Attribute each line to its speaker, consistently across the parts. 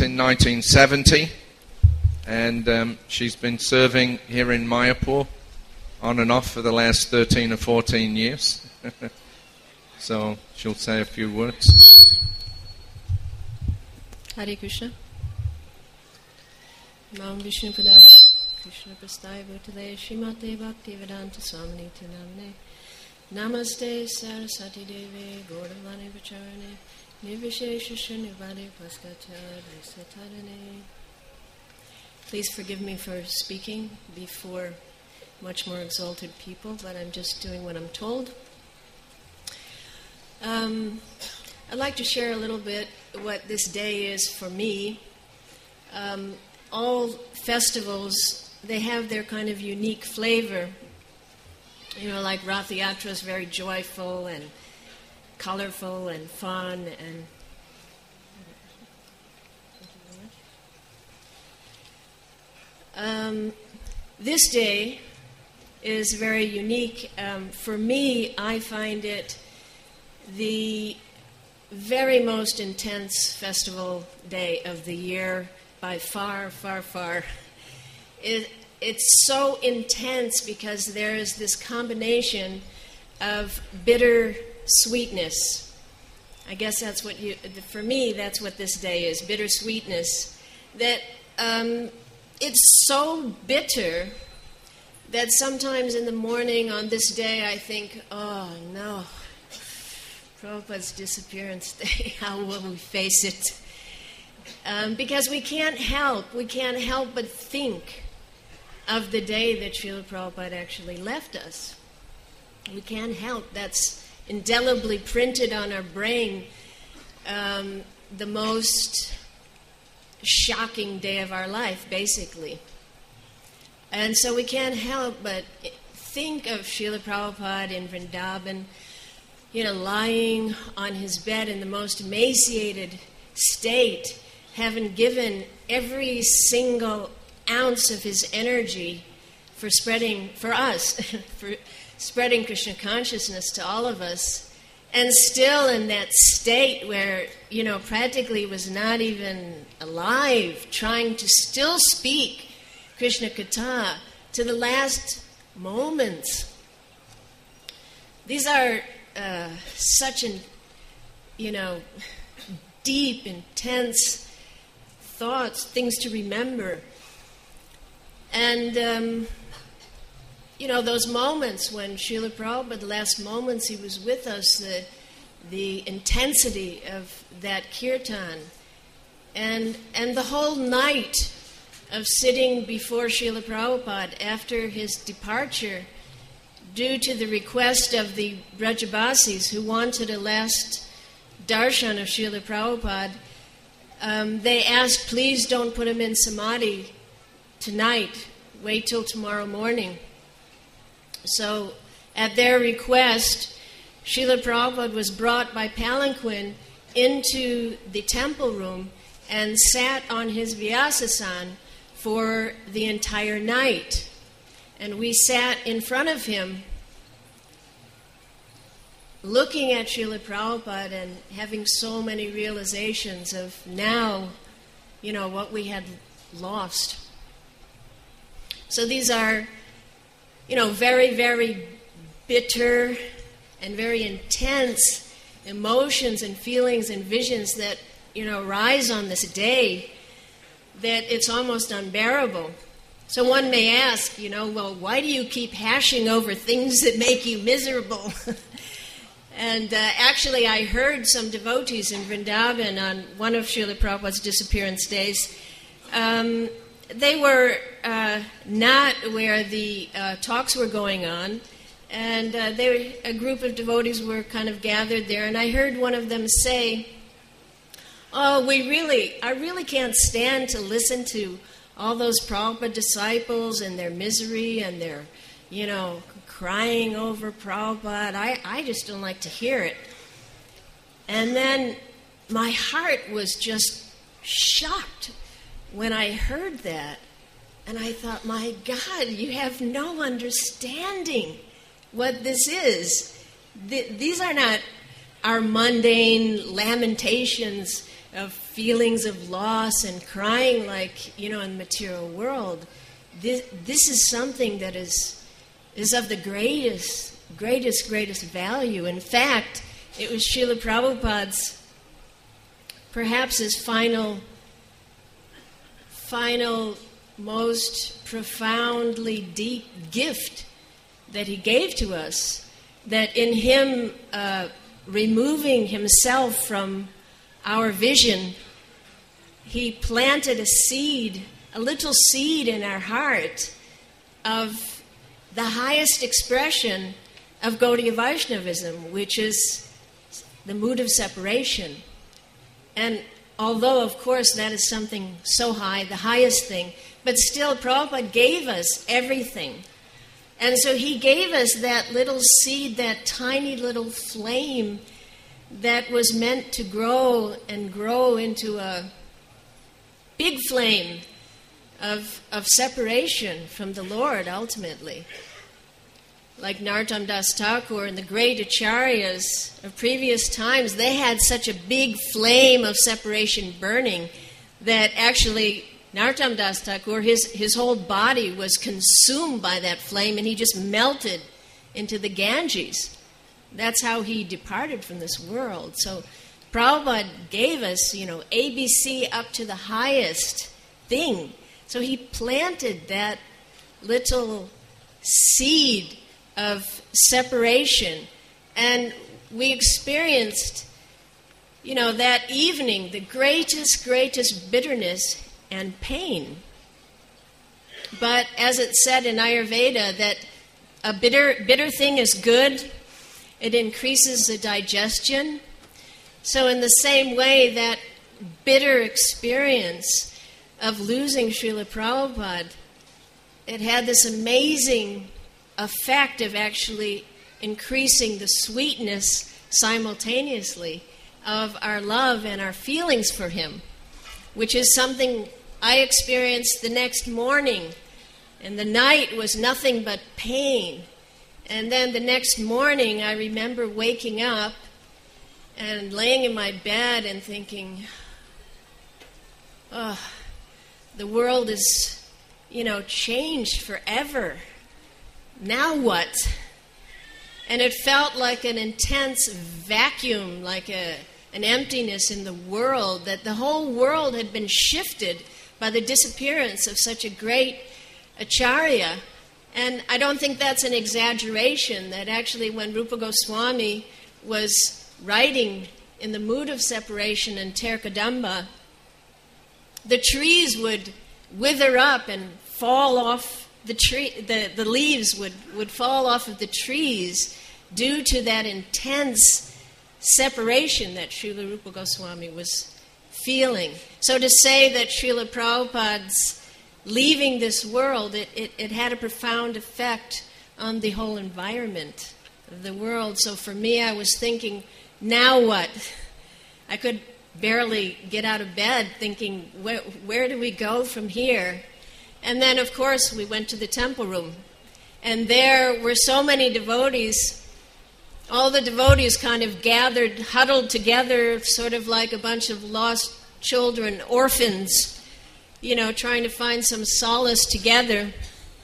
Speaker 1: in 1970, and she's been serving here in Mayapur on and off for the last 13 or 14 years. So she'll say a few words.
Speaker 2: Hare Krishna. Nam Vishnu Padaya Krishna Prasthaya Bhutale Srimate Bhaktivedanta Swamini Namne Namaste Saraswati Devi Gauravani Vacharane Nirvishesha Srinivadi Paskacharya Satarane. Please forgive me for speaking before much more exalted people, but I'm just doing what I'm told. I'd like to share a little bit what this day is for me. All festivals, they have their kind of unique flavor. You know, like Rath Yatra is very joyful and colorful and fun. And this day is very unique. For me, I find it the very most intense festival day of the year by far, far, far. It's so intense because there is this combination of bitter sweetness. I guess that's what for me, that's what this day is, bitter sweetness. That it's so bitter that sometimes in the morning on this day I think, oh no, Prabhupada's disappearance day, how will we face it? Because we can't help but think of the day that Srila Prabhupada actually left us. We can't help. That's indelibly printed on our brain, the most shocking day of our life, basically. And so we can't help but think of Srila Prabhupada in Vrindavan, you know, lying on his bed in the most emaciated state, having given every single ounce of his energy for spreading, for us, for spreading Krishna consciousness to all of us, and still in that state where, you know, practically was not even alive, trying to still speak Krishna Katha to the last moments. These are such an, you know, deep, intense thoughts, things to remember. And, you know, those moments when Srila Prabhupada, the last moments he was with us, the intensity of that kirtan, and the whole night of sitting before Srila Prabhupada after his departure, due to the request of the Brajabasis who wanted a last darshan of Srila Prabhupada, they asked, please don't put him in samadhi tonight, wait till tomorrow morning. So at their request, Srila Prabhupada was brought by palanquin into the temple room and sat on his Vyasasana for the entire night. And we sat in front of him looking at Srila Prabhupada and having so many realizations of now, you know, what we had lost. So these are, you know, very, very bitter and very intense emotions and feelings and visions that, you know, rise on this day, that it's almost unbearable. So one may ask, you know, well, why do you keep hashing over things that make you miserable? And actually, I heard some devotees in Vrindavan on one of Srila Prabhupada's disappearance days. They were not where the talks were going on, and a group of devotees were kind of gathered there, and I heard one of them say, oh, I really can't stand to listen to all those Prabhupada disciples and their misery and their, you know, crying over Prabhupada. I just don't like to hear it. And then my heart was just shocked when I heard that. And I thought, my God, you have no understanding what this is. These are not our mundane lamentations of feelings of loss and crying like, in the material world. This is something that is of the greatest value. In fact, it was Srila Prabhupada's, perhaps his final, most profoundly deep gift that he gave to us, that in him removing himself from our vision, he planted a little seed in our heart of the highest expression of Gaudiya Vaishnavism, which is the mood of separation. And although, of course, that is something so high, the highest thing, but still Prabhupada gave us everything. And so he gave us that little seed, that tiny little flame that was meant to grow and grow into a big flame of separation from the Lord, ultimately. Like Narottam Das Thakur and the great acharyas of previous times, they had such a big flame of separation burning that actually Narottam Das Thakur, his whole body was consumed by that flame, and he just melted into the Ganges. That's how he departed from this world. So Prabhupada gave us, ABC up to the highest thing. So he planted that little seed of separation, and we experienced, that evening, the greatest bitterness and pain. But as it said in Ayurveda, that a bitter thing is good, it increases the digestion. So in the same way, that bitter experience of losing Srila Prabhupada, it had this amazing effect of actually increasing the sweetness simultaneously of our love and our feelings for him, which is something I experienced the next morning. And the night was nothing but pain. And then the next morning, I remember waking up and laying in my bed and thinking, oh, the world is, changed forever. Now what? And it felt like an intense vacuum, like an emptiness in the world, that the whole world had been shifted by the disappearance of such a great acharya. And I don't think that's an exaggeration, that actually when Rupa Goswami was writing in the mood of separation in Terkadamba, the trees would wither up and fall off the tree. The leaves would fall off of the trees due to that intense separation that Srila Rupa Goswami was feeling. So to say that Srila Prabhupada's leaving this world, it had a profound effect on the whole environment of the world. So for me, I was thinking, now what? I could barely get out of bed thinking, where do we go from here? And then, of course, we went to the temple room. And there were so many devotees. All the devotees kind of gathered, huddled together, sort of like a bunch of lost children, orphans, trying to find some solace together.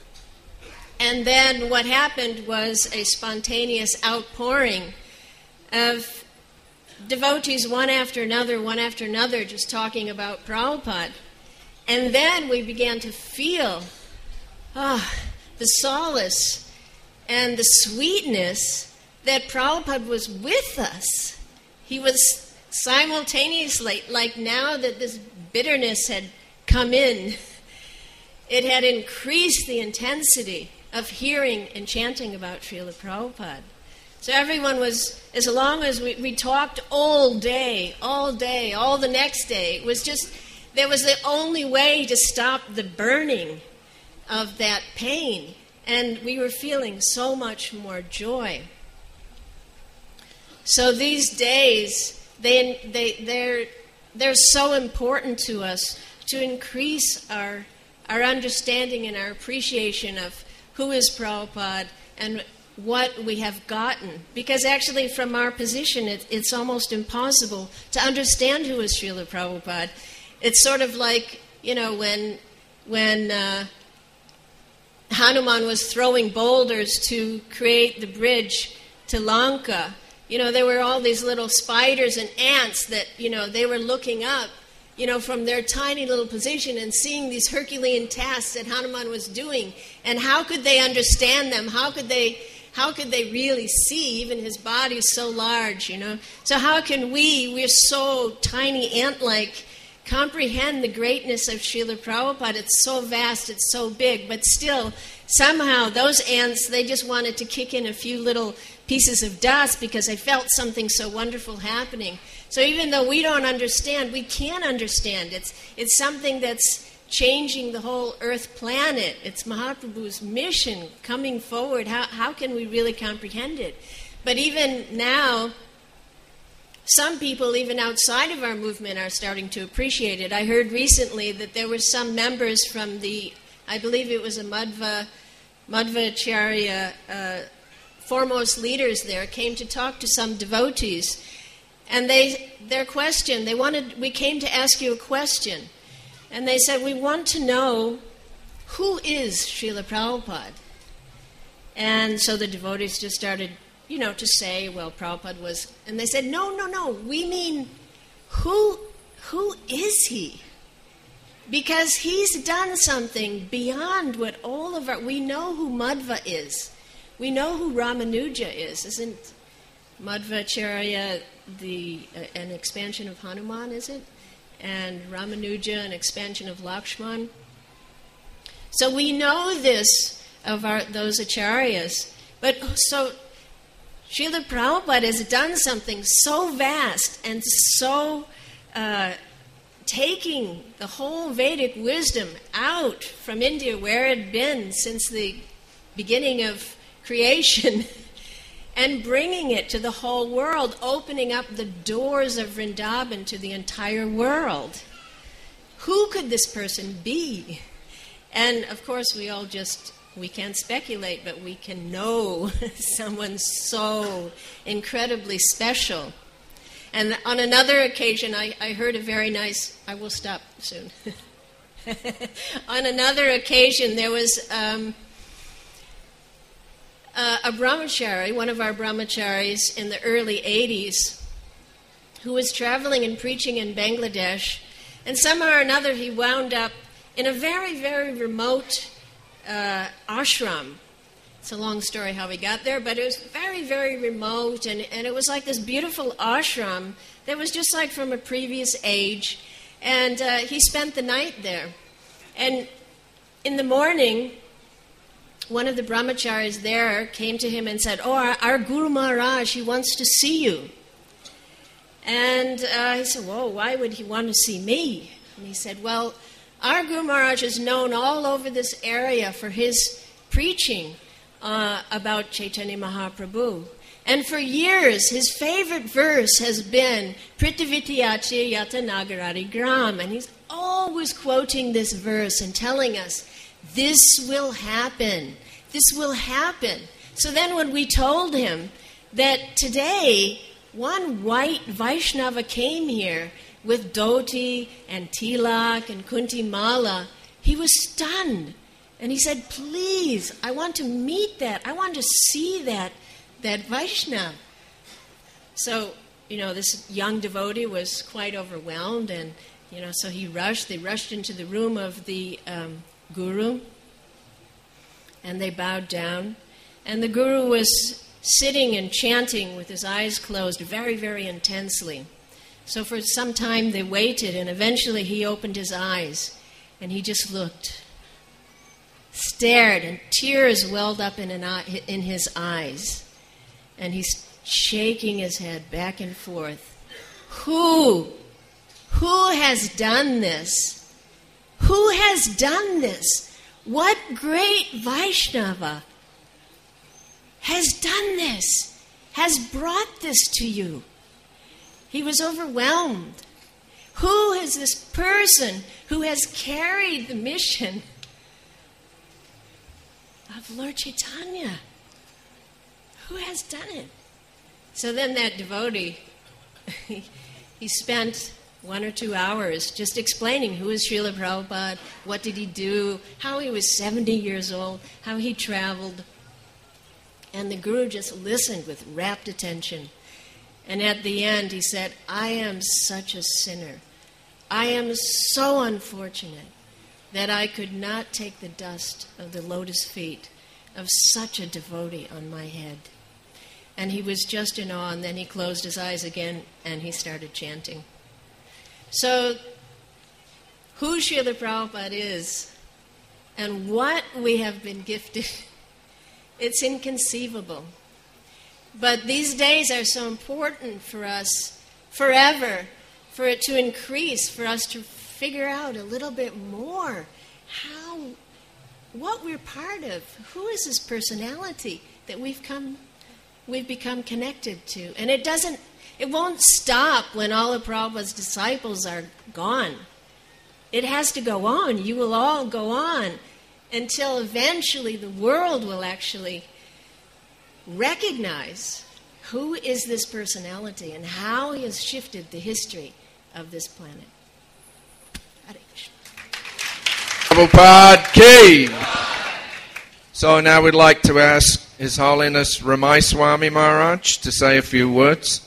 Speaker 2: And then what happened was a spontaneous outpouring of devotees, one after another, just talking about Prabhupada. And then we began to feel the solace and the sweetness that Prabhupada was with us. He was simultaneously, like now that this bitterness had come in, it had increased the intensity of hearing and chanting about Srila Prabhupada. So everyone was, as long as we talked all day, all the next day, it was just, that was the only way to stop the burning of that pain. And we were feeling so much more joy. So these days, they're so important to us to increase our understanding and our appreciation of who is Prabhupada what we have gotten. Because actually from our position, it's almost impossible to understand who is Srila Prabhupada. It's sort of like, when Hanuman was throwing boulders to create the bridge to Lanka, there were all these little spiders and ants that, they were looking up, from their tiny little position and seeing these Herculean tasks that Hanuman was doing. And how could they understand them? How could they really see? Even his body is so large, So how can we're so tiny ant-like, comprehend the greatness of Srila Prabhupada? It's so vast, it's so big, but still, somehow those ants, they just wanted to kick in a few little pieces of dust because they felt something so wonderful happening. So even though we don't understand, we can understand. It's something that's changing the whole earth planet. It's Mahaprabhu's mission coming forward. How can we really comprehend it? But even now, some people, even outside of our movement, are starting to appreciate it. I heard recently that there were some members from I believe it was a Madhvacharya, foremost leaders there, came to talk to some devotees. And their question, we came to ask you a question. And they said, we want to know, who is Srila Prabhupada? And so the devotees just started, to say, well, Prabhupada was... And they said, no, we mean, who is he? Because he's done something beyond what all of our... We know who Madhva is. We know who Ramanuja is. Isn't Madhvacharya an expansion of Hanuman, is it? And Ramanuja, an expansion of Lakshman. So we know this of those acharyas. But so Srila Prabhupada has done something so vast and so taking the whole Vedic wisdom out from India, where it had been since the beginning of creation, and bringing it to the whole world, opening up the doors of Vrindavan to the entire world. Who could this person be? And of course we can't speculate, but we can know someone so incredibly special. And on another occasion, I heard a very nice... I will stop soon. On another occasion, there was... a brahmachari, one of our brahmacharis in the early 80s, who was traveling and preaching in Bangladesh, and somehow or another he wound up in a very, very remote ashram. It's a long story how he got there, but it was very, very remote, and it was like this beautiful ashram that was just like from a previous age, and he spent the night there. And in the morning, one of the brahmacharis there came to him and said, our Guru Maharaj, he wants to see you. And he said, whoa, why would he want to see me? And he said, well, our Guru Maharaj is known all over this area for his preaching about Chaitanya Mahaprabhu. And for years, his favorite verse has been Prithivityache Yata Nagarari Gram. And he's always quoting this verse and telling us, this will happen. This will happen. So then when we told him that today one white Vaishnava came here with dhoti and tilak and kunti mala, he was stunned. And he said, please, I want to meet that. I want to see that Vaishnava. So, this young devotee was quite overwhelmed, and, so they rushed into the room of the guru, and they bowed down. And the guru was sitting and chanting with his eyes closed very, very intensely. So for some time they waited, and eventually he opened his eyes, and he just looked, stared, and tears welled up in his eyes. And he's shaking his head back and forth. Who has done this? Who has done this? What great Vaishnava has done this, has brought this to you? He was overwhelmed. Who is this person who has carried the mission of Lord Chaitanya? who has done it? So then that devotee, he spent 1 or 2 hours just explaining who is Srila Prabhupada, what did he do, how he was 70 years old, how he traveled. And the Guru just listened with rapt attention. And at the end he said, I am such a sinner. I am so unfortunate that I could not take the dust of the lotus feet of such a devotee on my head. And he was just in awe, and then he closed his eyes again and he started chanting. So, who Srila Prabhupada is and what we have been gifted, it's inconceivable. But these days are so important for us forever, for it to increase, for us to figure out a little bit more what we're part of. Who is this personality that we've become connected to? And it won't stop when all of Prabhupada's disciples are gone. It has to go on. You will all go on until eventually the world will actually recognize who is this personality and how he has shifted the history of this planet. Hare Krishna.
Speaker 1: Prabhupada Ki. So now we'd like to ask His Holiness Ramai Swami Maharaj to say a few words.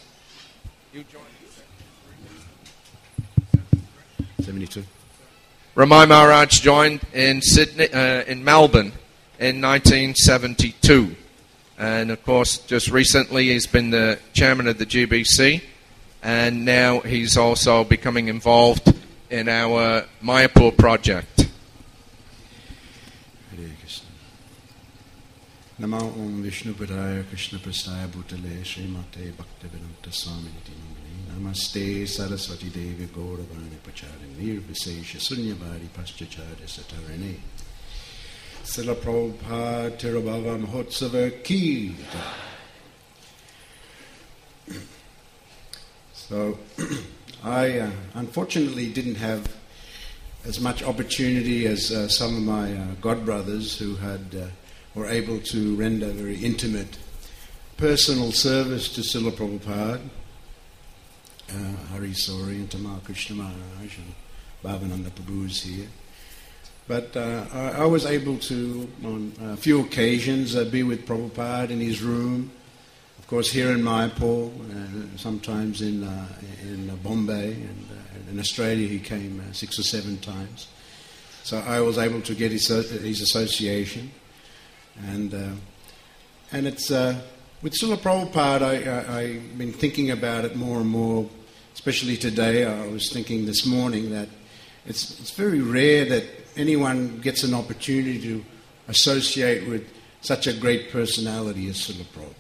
Speaker 3: 72.
Speaker 1: Ramai Maharaj joined in Melbourne in 1972. And of course, just recently he's been the chairman of the GBC. And now he's also becoming involved in our Mayapur project.
Speaker 3: Hare Krishna. Namo Om Vishnu Padaya Krishna Prastaya Bhutale Srimate Bhaktivedanta Swami Niti Namani Namaste Saraswati Devi Gauravani Pacharini Nirvisesha Sunyabhari Paschacharya Satarane Srila Prabhupada Tirabhava Mahotsava Ki. So, I unfortunately didn't have as much opportunity as some of my godbrothers who were able to render very intimate personal service to Srila Prabhupada, Hari Sori and Tamal Krishna Maharaj and Bhavananda Prabhu is here. But I was able to, on a few occasions, be with Prabhupada in his room. Of course, here in Mayapur, sometimes in Bombay, and in Australia he came 6 or 7 times. So I was able to get his association, and it's with Srila Prabhupada. I've been thinking about it more and more, especially today. I was thinking this morning that it's very rare that anyone gets an opportunity to associate with such a great personality as Srila Prabhupada.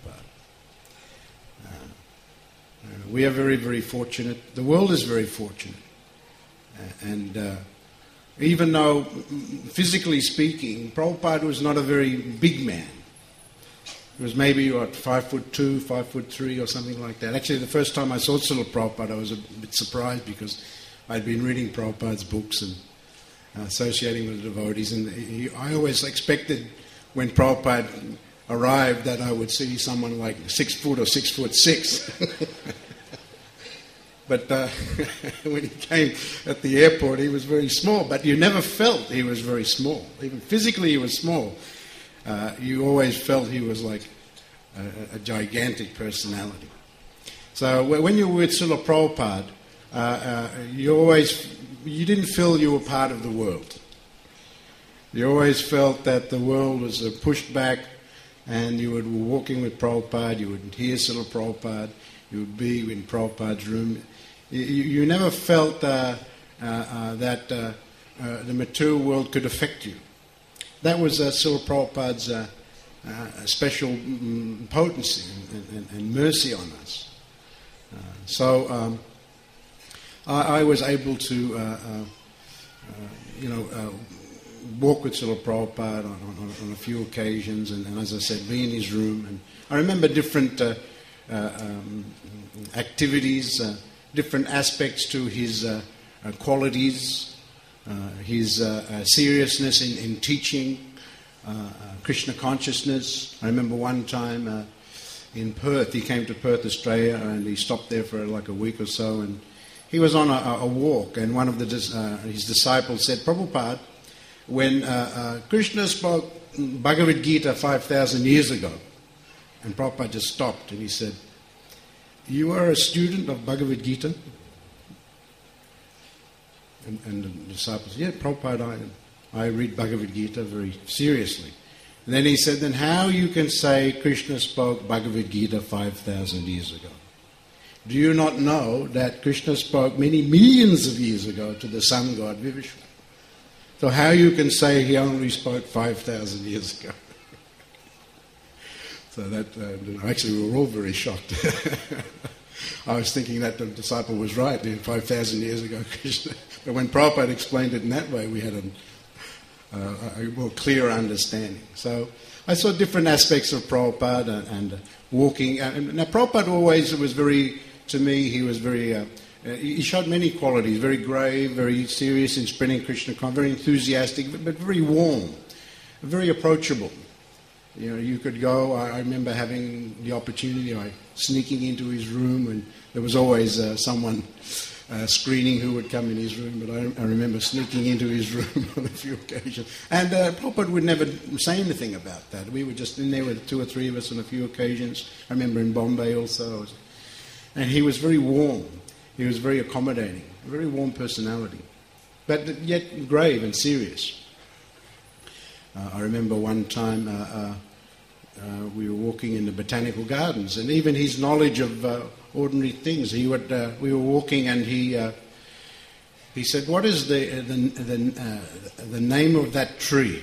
Speaker 3: We are very, very fortunate. The world is very fortunate. And even though, physically speaking, Prabhupada was not a very big man. He was maybe, 5'2", 5'3", or something like that. Actually, the first time I saw Srila Prabhupada, I was a bit surprised because I'd been reading Prabhupada's books and associating with the devotees. And I always expected when Prabhupada arrived that I would see someone like 6 foot or 6'6". But when he came at the airport, he was very small. But you never felt he was very small. Even physically, he was small. You always felt he was like a gigantic personality. So when you were with Srila Prabhupada, you didn't feel you were part of the world. You always felt that the world was pushed back, and you were walking with Prabhupada, you would hear Srila Prabhupada, you would be in Prabhupada's room. You never felt that the material world could affect you. That was Srila Prabhupada's special potency and mercy on us. So I was able to, walk with Srila Prabhupada on a few occasions, and as I said, be in his room. And I remember different activities, different aspects to his qualities, his seriousness in teaching, Krishna consciousness. I remember one time in Perth. He came to Perth, Australia, and he stopped there for like a week or so. And he was on a walk, and one of his disciples said, Prabhupada, when Krishna spoke Bhagavad Gita 5,000 years ago, and Prabhupada just stopped and he said, you are a student of Bhagavad Gita? And the disciple said, yeah, Prabhupada, I read Bhagavad Gita very seriously. And then he said, then how you can say Krishna spoke Bhagavad Gita 5,000 years ago? Do you not know that Krishna spoke many millions of years ago to the sun god Vivishnu? So how you can say he only spoke 5,000 years ago? So that, actually we were all very shocked. I was thinking that the disciple was right, 5,000 years ago, Krishna. But when Prabhupada explained it in that way, we had a more clear understanding. So I saw different aspects of Prabhupada and walking. Now Prabhupada always was very, to me, he was very, he showed many qualities, very grave, very serious in spreading Krishna consciousness, very enthusiastic, but very warm, very approachable. You know, you could go, I remember having the opportunity, sneaking into his room, and there was always someone screening who would come in his room, but I remember sneaking into his room on a few occasions. And Prabhupada would never say anything about that. We were just in there with 2 or 3 of us on a few occasions. I remember in Bombay also. And he was very warm. He was very accommodating, a very warm personality, but yet grave and serious. I remember one time we were walking in the botanical gardens, and even his knowledge of ordinary things. We were walking, and he said, "What is the name of that tree?"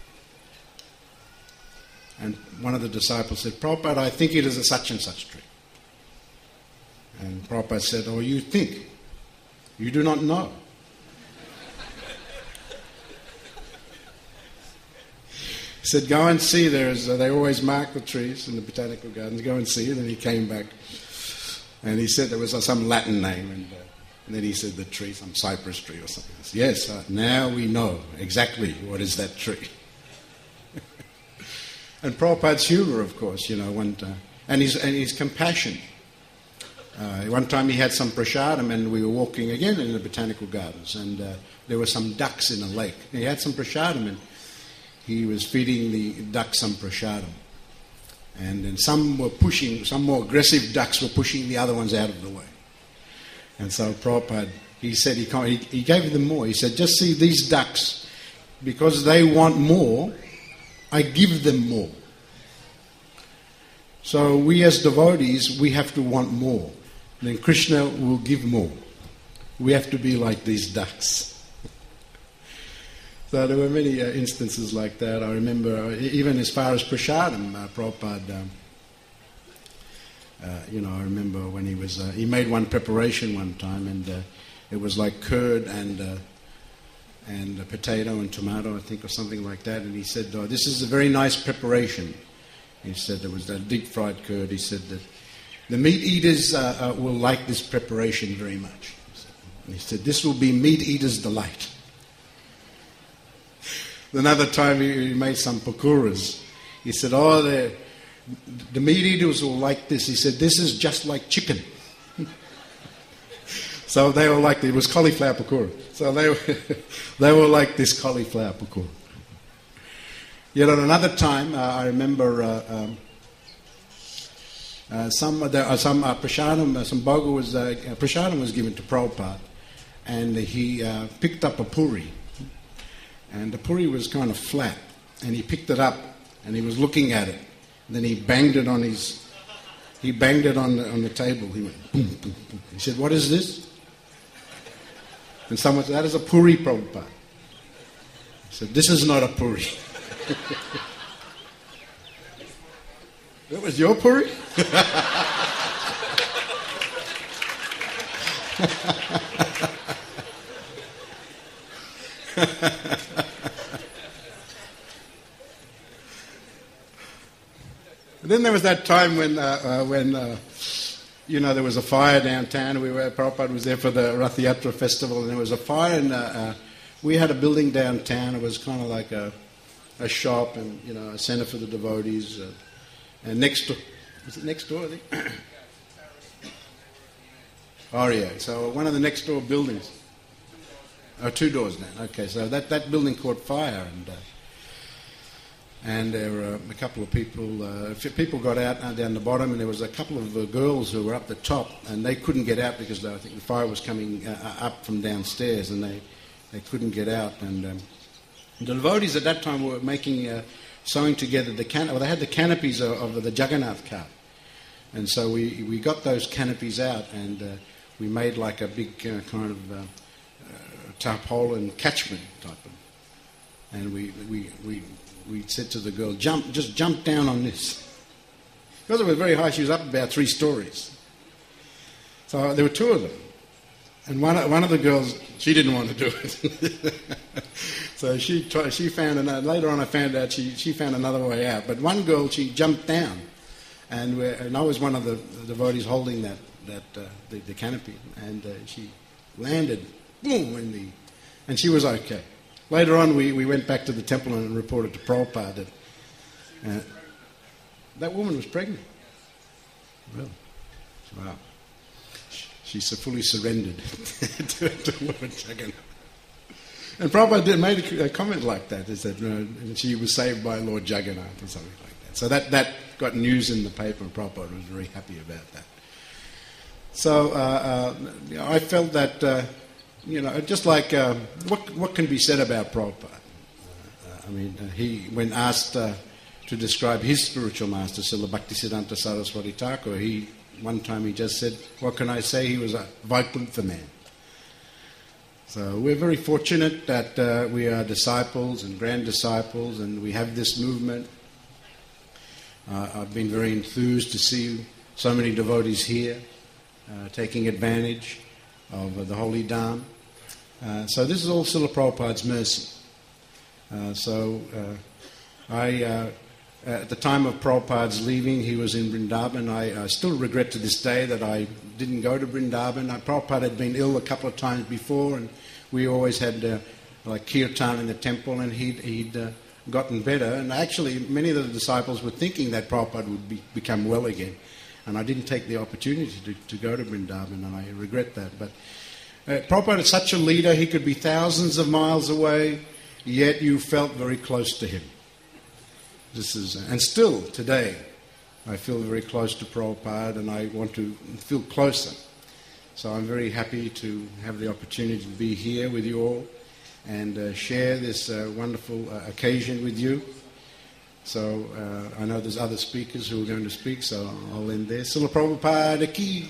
Speaker 3: And one of the disciples said, "Prabhupada, I think it is a such and such tree." And Prabhupada said, "Oh, you think? You do not know." He said, "Go and see. They always mark the trees in the botanical gardens. Go and see it." And he came back, and he said there was some Latin name, and then he said the tree, some cypress tree or something. I said, "Yes, now we know exactly what is that tree." And Prabhupada's humour, of course, and his compassion. One time he had some prasadam, and we were walking again in the botanical gardens, and there were some ducks in a lake. He had some prasadam, and he was feeding the ducks some prasadam. And then some more aggressive ducks were pushing the other ones out of the way. And so Prabhupada, he said, he gave them more. He said, "Just see these ducks, because they want more, I give them more." So we as devotees, we have to want more. Then Krishna will give more. We have to be like these ducks. So there were many instances like that. I remember, even as far as prasadam, Prabhupada, I remember when he made one preparation one time, and it was like curd and a potato and tomato, I think, or something like that. And he said, "Oh, this is a very nice preparation." He said there was that deep-fried curd. He said that the meat eaters will like this preparation very much. And he said, "This will be meat eaters' delight." Another time he made some pakoras. He said, "Oh, the meat eaters will like this." He said, "This is just like chicken." So they were like, it was cauliflower pakora. So they were like this cauliflower pakora. Yet at another time, I remember some prasadam, some boga prasadam was given to Prabhupada, and he picked up a puri. And the puri was kind of flat, and he picked it up, and he was looking at it. And then he banged it on the table. He went boom, boom, boom. He said, "What is this?" And someone said, "That is a puri, Prabhupada." He said, "This is not a puri." That was your puri? Then there was that time when there was a fire downtown. Prabhupada was there for the Rath Yatra festival, and there was a fire, and we had a building downtown. It was kind of like a shop and a centre for the devotees. And next Is it next door, I think? Oh, yeah. So one of the next door buildings. Oh, 2 doors down. Okay, so that building caught fire, and there were a couple of people. People got out down the bottom, and there was a couple of girls who were up the top, and they couldn't get out because I think the fire was coming up from downstairs, and they couldn't get out. And the devotees at that time were sewing together they had the canopies of the Jagannath cart, and so we got those canopies out, and we made like a big kind of tarpaulin catchment type of, and we said to the girl, just jump down on this. Because it was very high, she was up about 3 stories. So there were 2 of them. And one of the girls, she didn't want to do it. So she found another, later on I found out she found another way out. But one girl, she jumped down. And I was one of the devotees holding the canopy. And she landed, boom, and she was okay. Later on, we went back to the temple and reported to Prabhupada that that woman was pregnant. Really? Wow. She fully surrendered to Lord Jagannath. And Prabhupada made a comment like that. He said, she was saved by Lord Jagannath or something like that. So that got news in the paper, and Prabhupada was very happy about that. So I felt that... just like what can be said about Prabhupada? He, when asked to describe his spiritual master, Srila Bhaktisiddhanta Saraswati Thakur, one time he just said, what can I say? He was a Vaikuntha man. So we're very fortunate that we are disciples and grand disciples, and we have this movement. I've been very enthused to see so many devotees here taking advantage of the Holy Dham. So this is all Srila Prabhupada's mercy. At the time of Prabhupada's leaving, he was in Vrindavan. I still regret to this day that I didn't go to Vrindavan. Prabhupada had been ill a couple of times before, and we always had like kirtan in the temple, and he'd gotten better. And actually, many of the disciples were thinking that Prabhupada would become well again. And I didn't take the opportunity to go to Vrindavan, and I regret that. But Prabhupada is such a leader, he could be thousands of miles away, yet you felt very close to him. And still, today, I feel very close to Prabhupada, and I want to feel closer. So I'm very happy to have the opportunity to be here with you all and share this wonderful occasion with you. So I know there's other speakers who are going to speak, so I'll end there. Srila Prabhupada ki.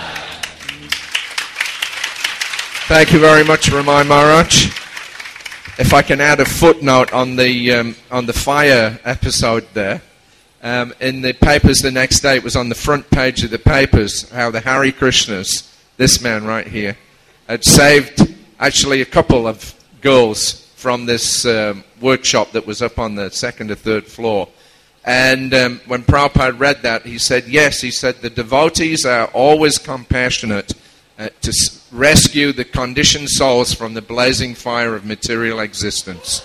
Speaker 1: Thank you very much, Ramai Maharaj. If I can add a footnote on the fire episode there. In the papers the next day, it was on the front page of the papers, how the Hare Krishnas, this man right here, had saved actually a couple of girls from this workshop that was up on the 2nd or 3rd floor. And when Prabhupada read that, he said, yes, he said, the devotees are always compassionate to rescue the conditioned souls from the blazing fire of material existence.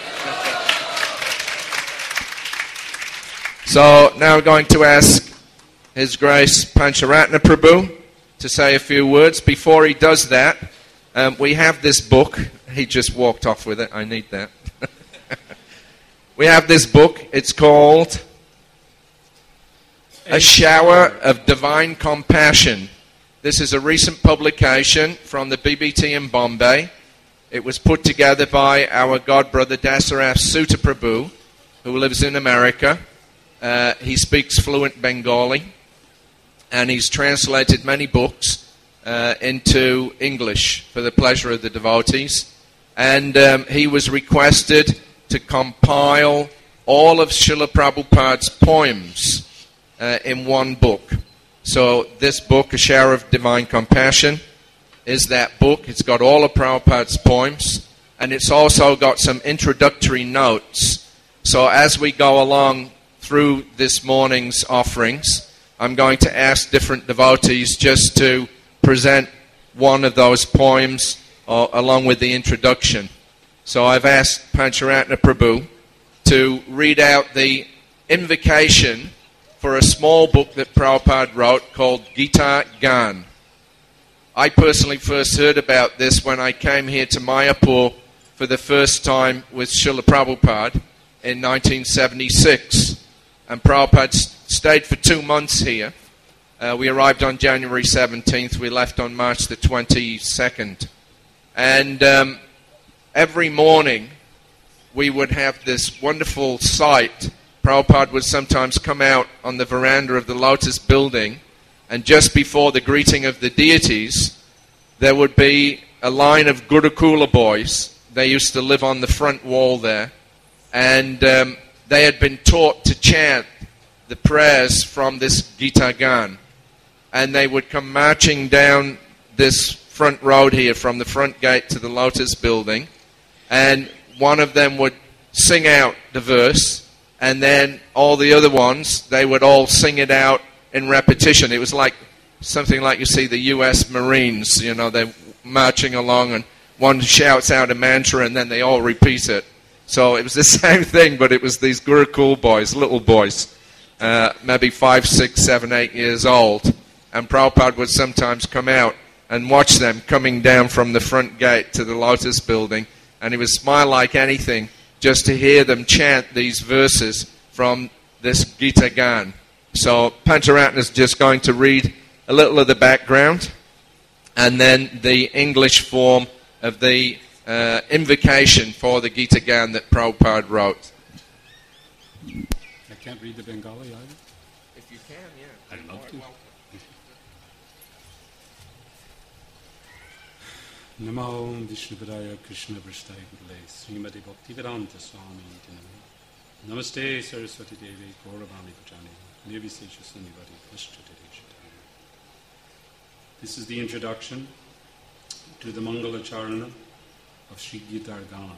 Speaker 1: So now we're going to ask His Grace Pancharatna Prabhu to say a few words. Before he does that, we have this book. He just walked off with it. I need that. We have this book. It's called A Shower of Divine Compassion. This is a recent publication from the BBT in Bombay. It was put together by our godbrother Dasarath Sutta Prabhu, who lives in America. He speaks fluent Bengali, and he's translated many books into English for the pleasure of the devotees. And he was requested to compile all of Srila Prabhupada's poems in one book. So this book, A Shower of Divine Compassion, is that book. It's got all of Prabhupada's poems, and it's also got some introductory notes. So as we go along through this morning's offerings, I'm going to ask different devotees just to present one of those poems along with the introduction. So I've asked Pancharatna Prabhu to read out the invocation for a small book that Prabhupada wrote called Gita Gan. I personally first heard about this when I came here to Mayapur for the first time with Srila Prabhupada in 1976. And Prabhupada stayed for 2 months here. We arrived on January 17th. We left on March the 22nd. And every morning we would have this wonderful sight. Prabhupada would sometimes come out on the veranda of the Lotus building, and just before the greeting of the deities, there would be a line of Gurukula boys. They used to live on the front wall there, and they had been taught to chant the prayers from this Gita Gan. And they would come marching down this front road here from the front gate to the Lotus building, and one of them would sing out the verse, and then all the other ones, they would all sing it out in repetition. It was like something like you see the U.S. Marines, they're marching along, and one shouts out a mantra, and then they all repeat it. So it was the same thing, but it was these Gurukul boys, little boys, maybe 5, 6, 7, 8 years old. And Prabhupada would sometimes come out and watch them coming down from the front gate to the Lotus building, and he would smile like anything just to hear them chant these verses from this Gita Gan. So Pancharatna is just going to read a little of the background, and then the English form of the invocation for the Gita Gan that Prabhupada wrote.
Speaker 4: I can't read the Bengali either.
Speaker 1: If you can, yeah.
Speaker 4: I'd love to. Namo Vishnupadaya Krishna Vrishtai Gurule Srimati Bhaktivedanta Swami Namo Namaste Saraswati Devi Gauravani Bhajani Nirvisesha Sannivadi Pashtadeshitani. This is the introduction to the Mangalacharana of Sri Gita Gan.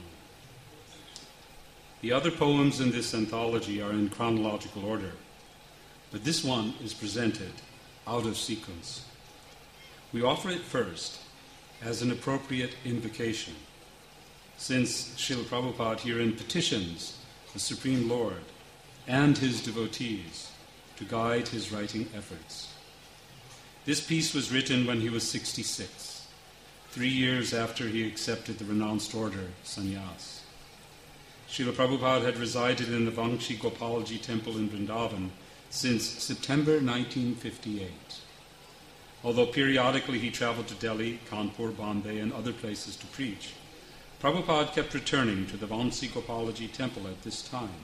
Speaker 4: The other poems in this anthology are in chronological order, but this one is presented out of sequence. We offer it first as an appropriate invocation, since Srila Prabhupada herein petitions the Supreme Lord and his devotees to guide his writing efforts. This piece was written when he was 66, 3 years after he accepted the renounced order, sannyas. Srila Prabhupada had resided in the Vamshi Gopalji temple in Vrindavan since September 1958. Although periodically he traveled to Delhi, Kanpur, Bombay, and other places to preach, Prabhupada kept returning to the Vamsi Gopalji temple at this time.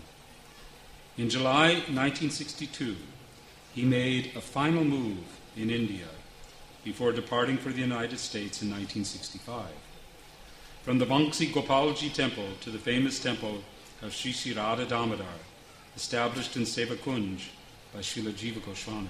Speaker 4: In July 1962, he made a final move in India before departing for the United States in 1965. From the Vamsi Gopalji temple to the famous temple of Sri Sri Radha Damodar, established in Sevakunj by Srila Jiva Goswami.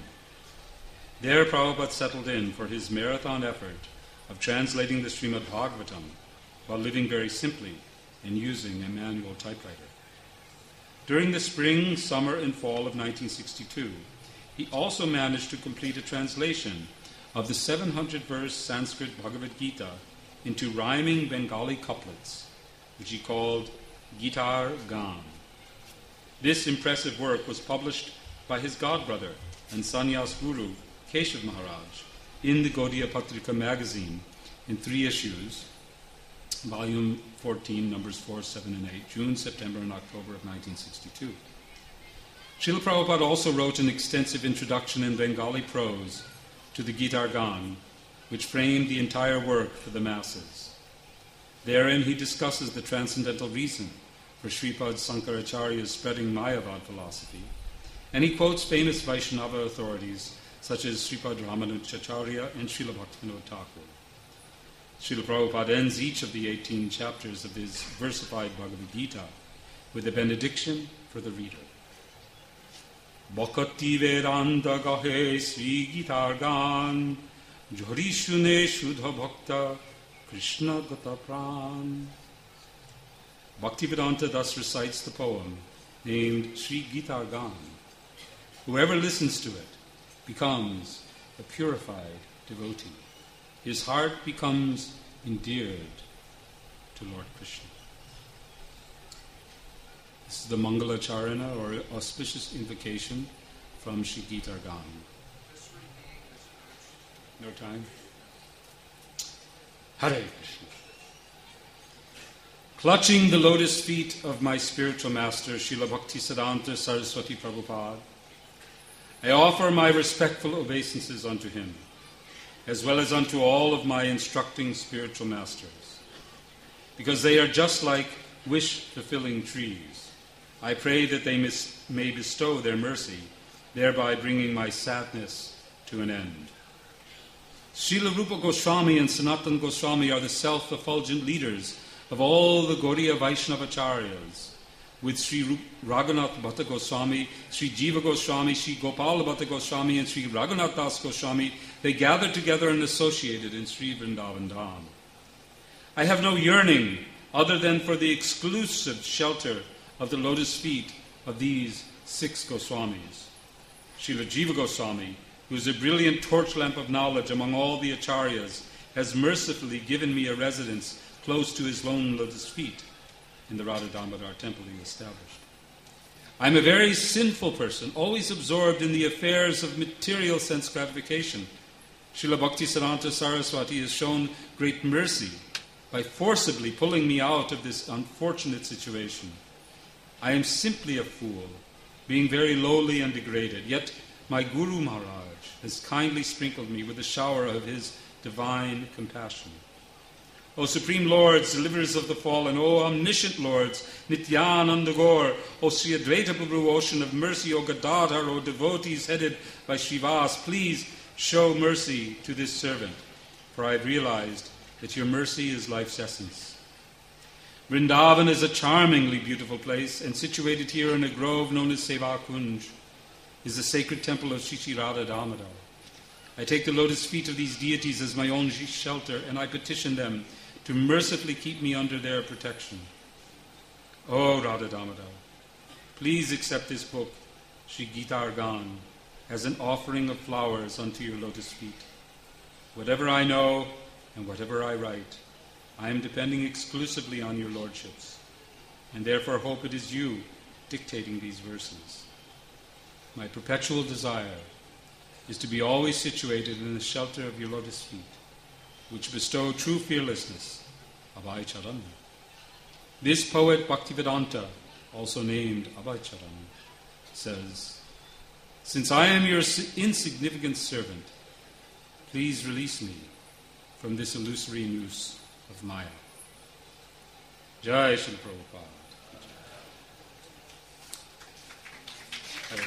Speaker 4: There Prabhupada settled in for his marathon effort of translating the Srimad Bhagavatam while living very simply and using a manual typewriter. During the spring, summer, and fall of 1962, he also managed to complete a translation of the 700-verse Sanskrit Bhagavad Gita into rhyming Bengali couplets, which he called Gita Gan. This impressive work was published by his godbrother and sannyas guru, Keshav Maharaj, in the Gaudiya Patrika magazine in 3 issues, volume 14, numbers 4, 7, and 8, June, September, and October of 1962. Srila Prabhupada also wrote an extensive introduction in Bengali prose to the Gita Gan, which framed the entire work for the masses. Therein he discusses the transcendental reason for Sripad Sankaracharya's spreading Mayavad philosophy, and he quotes famous Vaishnava authorities such as Sripad Ramanujacharya and Srila Bhaktivinoda Thakur. Srila Prabhupada ends each of the 18 chapters of his versified Bhagavad Gita with a benediction for the reader. Bhakti Vedanta Gahe Sri Gita Gan Jhari Shune Shuddha Bhakta Krishna Gata Pran. Bhaktivedanta thus recites the poem named Sri Gita Gan. Whoever listens to it becomes a purified devotee. His heart becomes endeared to Lord Krishna. This is the Mangalacharana, or auspicious invocation, from Sri Gita Gan. No time? Hare Krishna. Clutching the lotus feet of my spiritual master, Srila Bhaktisiddhanta Saraswati Prabhupada, I offer my respectful obeisances unto him, as well as unto all of my instructing spiritual masters. Because they are just like wish-fulfilling trees, I pray that they may bestow their mercy, thereby bringing my sadness to an end. Srila Rupa Goswami and Sanatana Goswami are the self-effulgent leaders of all the Gaudiya Vaishnavacharyas, with Sri Raghunath Bhatta Goswami, Sri Jiva Goswami, Sri Gopala Bhatta Goswami, and Sri Raghunath Das Goswami. They gathered together and associated in Sri Vrindavan Dham. I have no yearning other than for the exclusive shelter of the lotus feet of these 6 Goswamis. Srila Jiva Goswami, who is a brilliant torch lamp of knowledge among all the acharyas, has mercifully given me a residence close to his lone lotus feet in the Radha Damodar temple he established. I am a very sinful person, always absorbed in the affairs of material sense gratification. Srila Bhaktisiddhanta Saraswati has shown great mercy by forcibly pulling me out of this unfortunate situation. I am simply a fool, being very lowly and degraded, yet my Guru Maharaj has kindly sprinkled me with a shower of his divine compassion. O Supreme Lords, deliverers of the fallen, O omniscient Lords, Nityananda Gaur, O Sri Advaita Prabhu, ocean of mercy, O Gadadhar, O devotees headed by Srivas, please show mercy to this servant, for I have realized that your mercy is life's essence. Vrindavan is a charmingly beautiful place, and situated here in a grove known as Seva Kunj is the sacred temple of Shri Radha Damodar. I take the lotus feet of these deities as my own shelter, and I petition them to mercifully keep me under their protection. O Radha Damodar, please accept this book, Sri Gita Argan, as an offering of flowers unto your lotus feet. Whatever I know and whatever I write, I am depending exclusively on your lordships, and therefore hope it is you dictating these verses. My perpetual desire is to be always situated in the shelter of your lotus feet, which bestow true fearlessness, Abhay Charan. This poet Bhaktivedanta, also named Abhay Charan, says, since I am your insignificant servant, please release me from this illusory noose of Maya. Jai Shri Prabhupada. Hare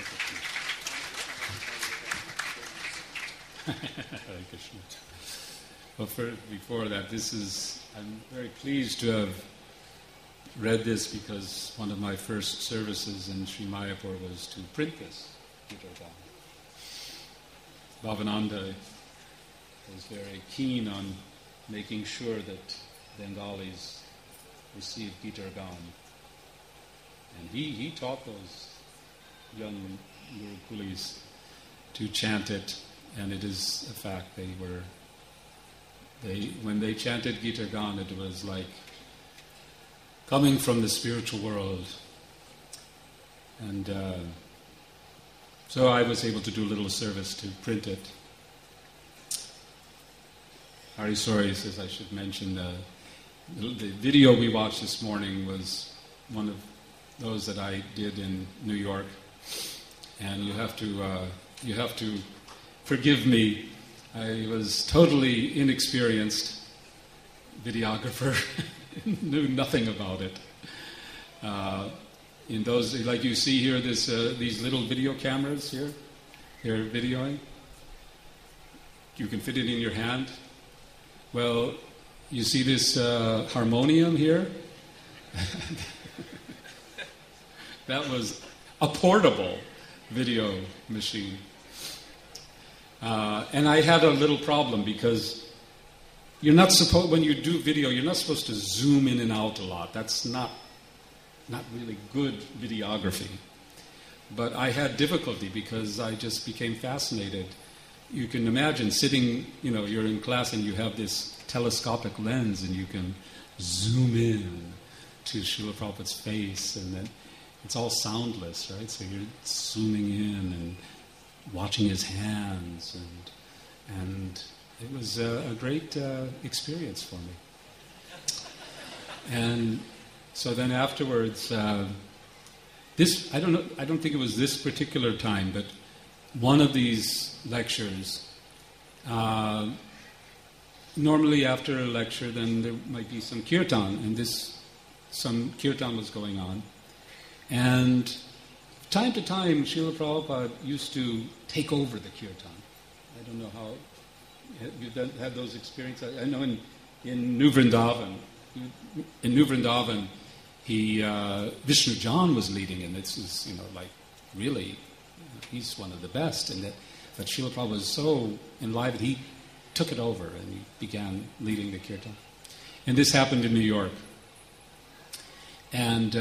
Speaker 4: Krishna. Well, before that, I'm very pleased to have read this because one of my first services in Sri Mayapur was to print this. Bhavananda was very keen on making sure that Bengalis received Gita Gan. And he taught those young Gurukulis to chant it, and it is a fact. When they chanted Gita Gan, it was like coming from the spiritual world. And so I was able to do a little service to print it. Hari Sori says I should mention the video we watched this morning was one of those that I did in New York. And you have to forgive me. I was totally inexperienced videographer, knew nothing about it. In those, like you see here, these little video cameras here, they're videoing. You can fit it in your hand. Well, you see this harmonium here? That was a portable video machine. And I had a little problem because when you do video, you're not supposed to zoom in and out a lot. That's not really good videography. But I had difficulty because I just became fascinated. You can imagine sitting, you're in class and you have this telescopic lens and you can zoom in to Srila Prabhupada's face, and then it's all soundless, right? So you're zooming in watching his hands, and it was a great experience for me. And so then afterwards, I don't think it was this particular time, but one of these lectures, normally after a lecture, then there might be some kirtan, and some kirtan was going on. And time to time, Srila Prabhupada used to take over the kirtan. I don't know how you've had those experiences. I know in New Vrindavan, Vishnu John was leading, and this is, really, he's one of the best. And that Srila Prabhupada was so enlivened, he took it over and he began leading the kirtan. And this happened in New York. And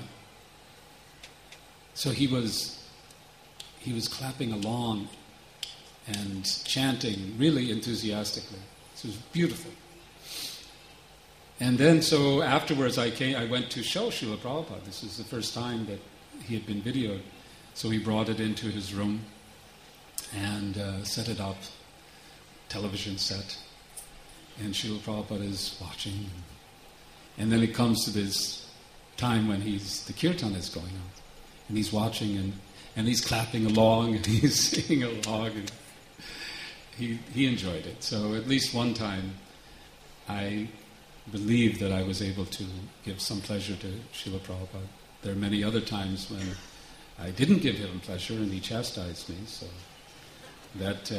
Speaker 4: so he was clapping along and chanting really enthusiastically. It was beautiful. And then, so afterwards, I went to show Srila Prabhupada. This is the first time that he had been videoed. So he brought it into his room and set it up, television set. And Srila Prabhupada is watching. And then it comes to this time when the kirtan is going on. And he's watching and he's clapping along and he's singing along. And he enjoyed it. So at least one time, I believe that I was able to give some pleasure to Srila Prabhupada. There are many other times when I didn't give him pleasure and he chastised me. So that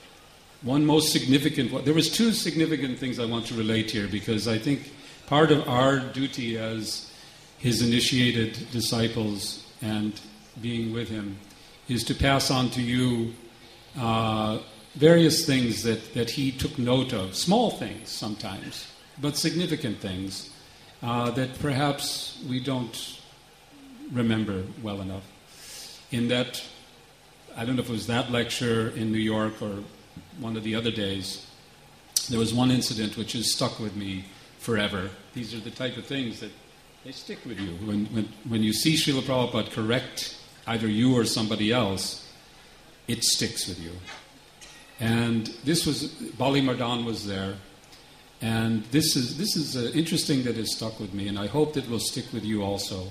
Speaker 4: there was two significant things I want to relate here, because I think part of our duty as his initiated disciples and being with him is to pass on to you various things that he took note of, small things sometimes, but significant things that perhaps we don't remember well enough. In that, I don't know if it was that lecture in New York or one of the other days, there was one incident which has stuck with me forever. These are the type of things that they stick with you. When you see Srila Prabhupada correct either you or somebody else, it sticks with you. And this was, Bali Mardan was there. And this is interesting that it stuck with me, and I hope that it will stick with you also.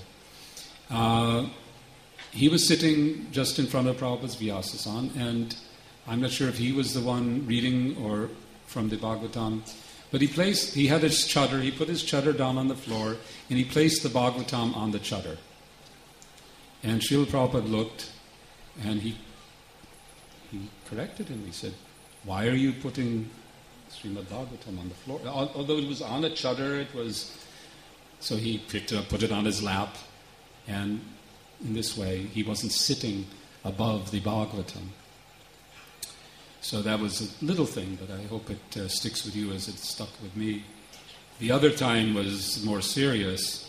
Speaker 4: He was sitting just in front of Prabhupada's Vyasasan, and I'm not sure if he was the one reading or from the Bhagavatam, but he had his chadar, he put his chadar down on the floor, and he placed the Bhagavatam on the chadar. And Srila Prabhupada looked, and he corrected him. He said, "Why are you putting Srimad Bhagavatam on the floor?" Although it was on a chadar, so he picked it up, put it on his lap, and in this way, he wasn't sitting above the Bhagavatam. So that was a little thing, but I hope it sticks with you as it stuck with me. The other time was more serious.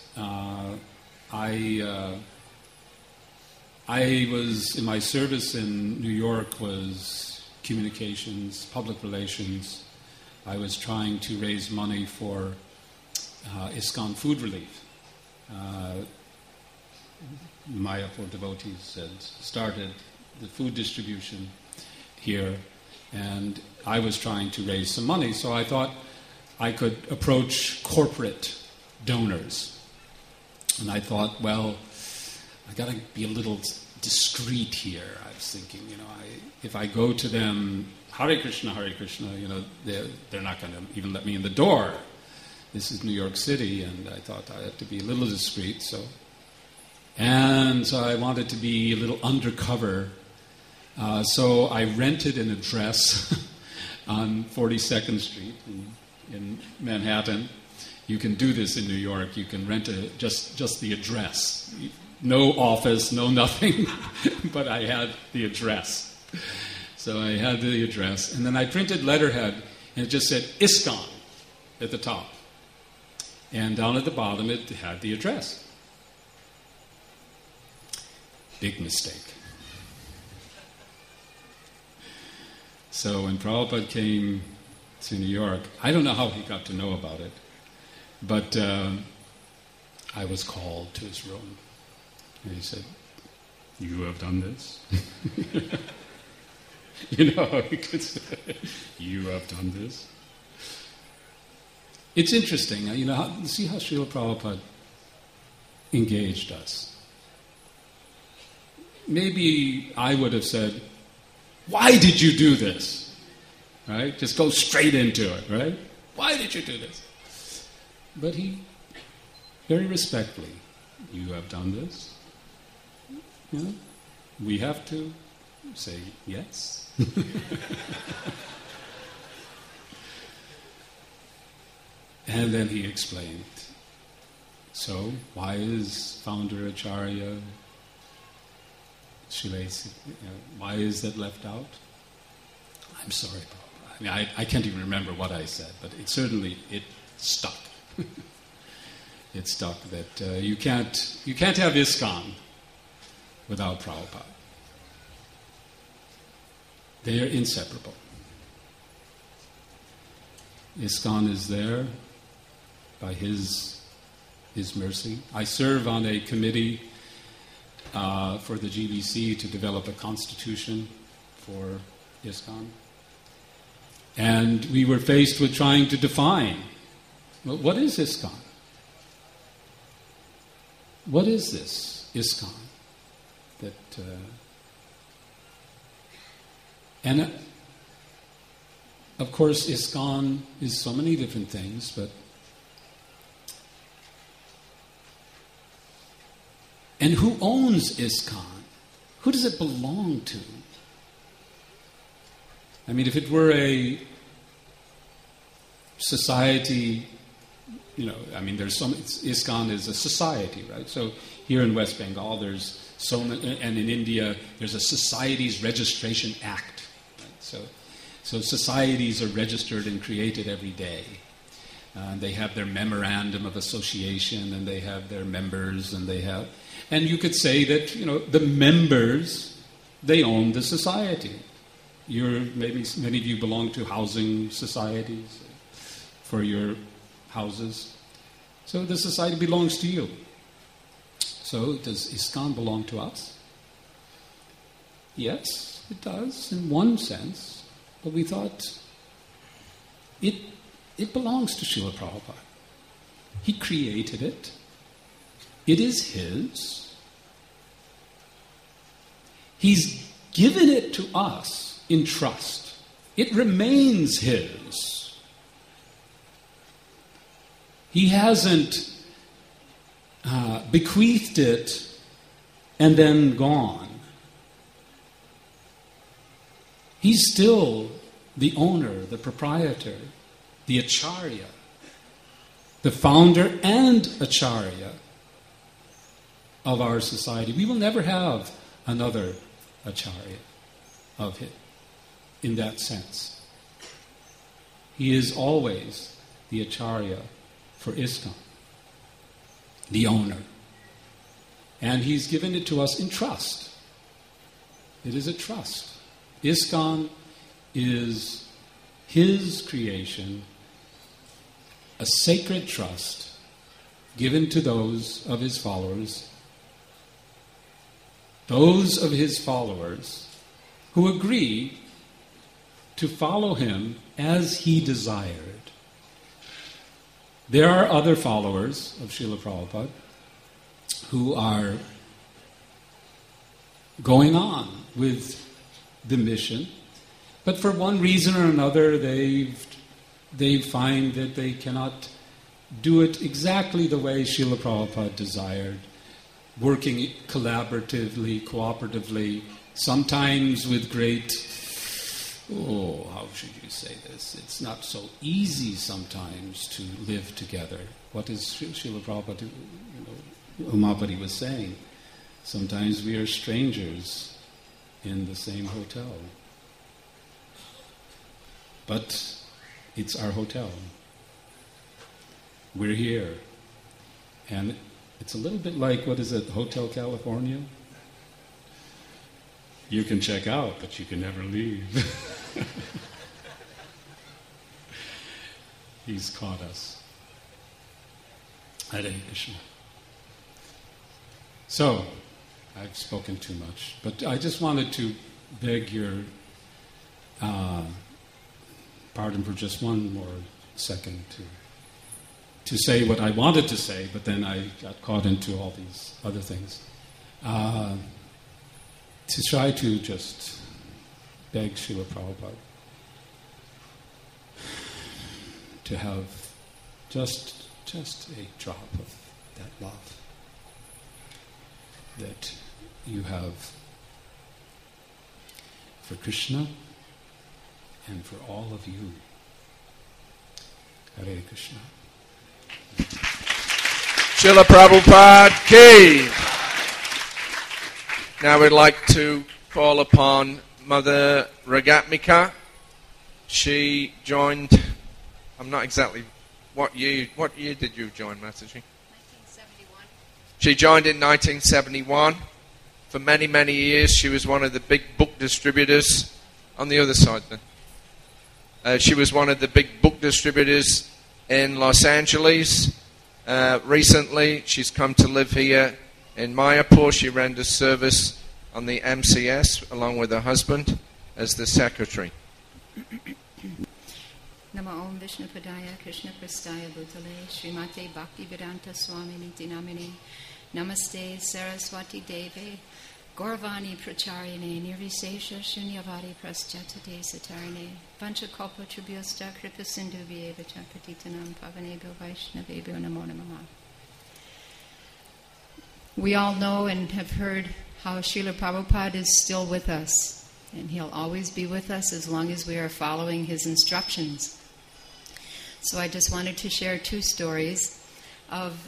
Speaker 4: I was, in my service in New York, was communications, public relations. I was trying to raise money for ISKCON food relief. Mayapur devotees had started the food distribution here, and I was trying to raise some money, so I thought I could approach corporate donors. And I thought, well, I got to be a little discreet here. I was thinking, if I go to them, Hare Krishna, they're not going to even let me in the door. This is New York City, and I thought I had to be a little discreet. So I wanted to be a little undercover. So I rented an address on 42nd Street in Manhattan. You can do this in New York. You can rent just the address. No office, no nothing, but I had the address. So I had the address, and then I printed letterhead, and it just said ISKCON at the top. And down at the bottom, it had the address. Big mistake. So when Prabhupada came to New York, I don't know how he got to know about it, but I was called to his room. And he said, "You have done this?" You know, he could say, you have done this. It's interesting, you know, see how Srila Prabhupada engaged us. Maybe I would have said, why did you do this? Right? Just go straight into it, right? Why did you do this? But he, very respectfully, you have done this. You know, we have to say yes. And then he explained, so why is founder Acharya Shilesi, why is that left out? I'm sorry, Prabhupada. I mean, I can't even remember what I said, but it certainly stuck. It stuck that you can't have ISKCON without Prabhupada. They are inseparable. ISKCON is there by His mercy. I serve on a committee for the GBC to develop a constitution for ISKCON. And we were faced with trying to define, well, what is ISKCON? What is this ISKCON? And of course, ISKCON is so many different things, but and who owns ISKCON? Who does it belong to? I mean, if it were a society, you know, I mean, ISKCON is a society, right? So here in West Bengal, there's so many, and in India, there's a Societies Registration Act. Right? So societies are registered and created every day. They have their memorandum of association, and they have their members, and you could say that, you know, the members, they own the society. Maybe many of you belong to housing societies for your houses. So the society belongs to you. So does ISKCON belong to us? Yes, it does, in one sense. But we thought it belongs to Srila Prabhupada. He created it. It is His. He's given it to us in trust. It remains His. He hasn't bequeathed it and then gone. He's still the owner, the proprietor, the Acharya, the founder and Acharya of our society. We will never have another Acharya of it in that sense. He is always the Acharya for ISKCON, the owner. And He's given it to us in trust. It is a trust. ISKCON is His creation, a sacred trust given to those of His followers who agree to follow Him as He desired. There are other followers of Srila Prabhupada who are going on with the mission, but for one reason or another they find that they cannot do it exactly the way Srila Prabhupada desired, working collaboratively, cooperatively, sometimes with great, how should you say this? It's not so easy sometimes to live together. What is Srila Prabhupada, Umapati was saying? Sometimes we are strangers in the same hotel. But it's our hotel. We're here. And it's a little bit like, what is it, Hotel California? You can check out, but you can never leave. He's caught us. Hare Krishna. So, I've spoken too much, but I just wanted to beg your pardon for just one more second to say what I wanted to say, but then I got caught into all these other things. To try to just beg Srila Prabhupada to have just a drop of that love that you have for Krishna and for all of you. Hare Krishna.
Speaker 1: Srila Prabhupada ki. Now we'd like to call upon Mother Ragatmika. She joined, I'm not exactly, what year did you join, Mataji?
Speaker 5: 1971.
Speaker 1: She joined in 1971. For many, many years she was one of the big book distributors. On the other side then. She was one of the big book distributors in Los Angeles. Recently she's come to live here in Mayapur. She renders service on the MCS along with her husband as the secretary.
Speaker 5: Nama Om Vishnu Padaya Krishna Prastaya Bhutale Srimate Bhaktivedanta Swamini Dinamini Namaste Saraswati Deve Gauravani Pracharine Nirvisesha Shunyavadi Praschatade Satarine Panchakopa Tribhusta Kripa Sindhu Vyeva Chakatitanam Pavanebhyo Vaishnavebhyo Namo Namaha. We all know and have heard how Srila Prabhupada is still with us, and he'll always be with us as long as we are following his instructions. So I just wanted to share two stories of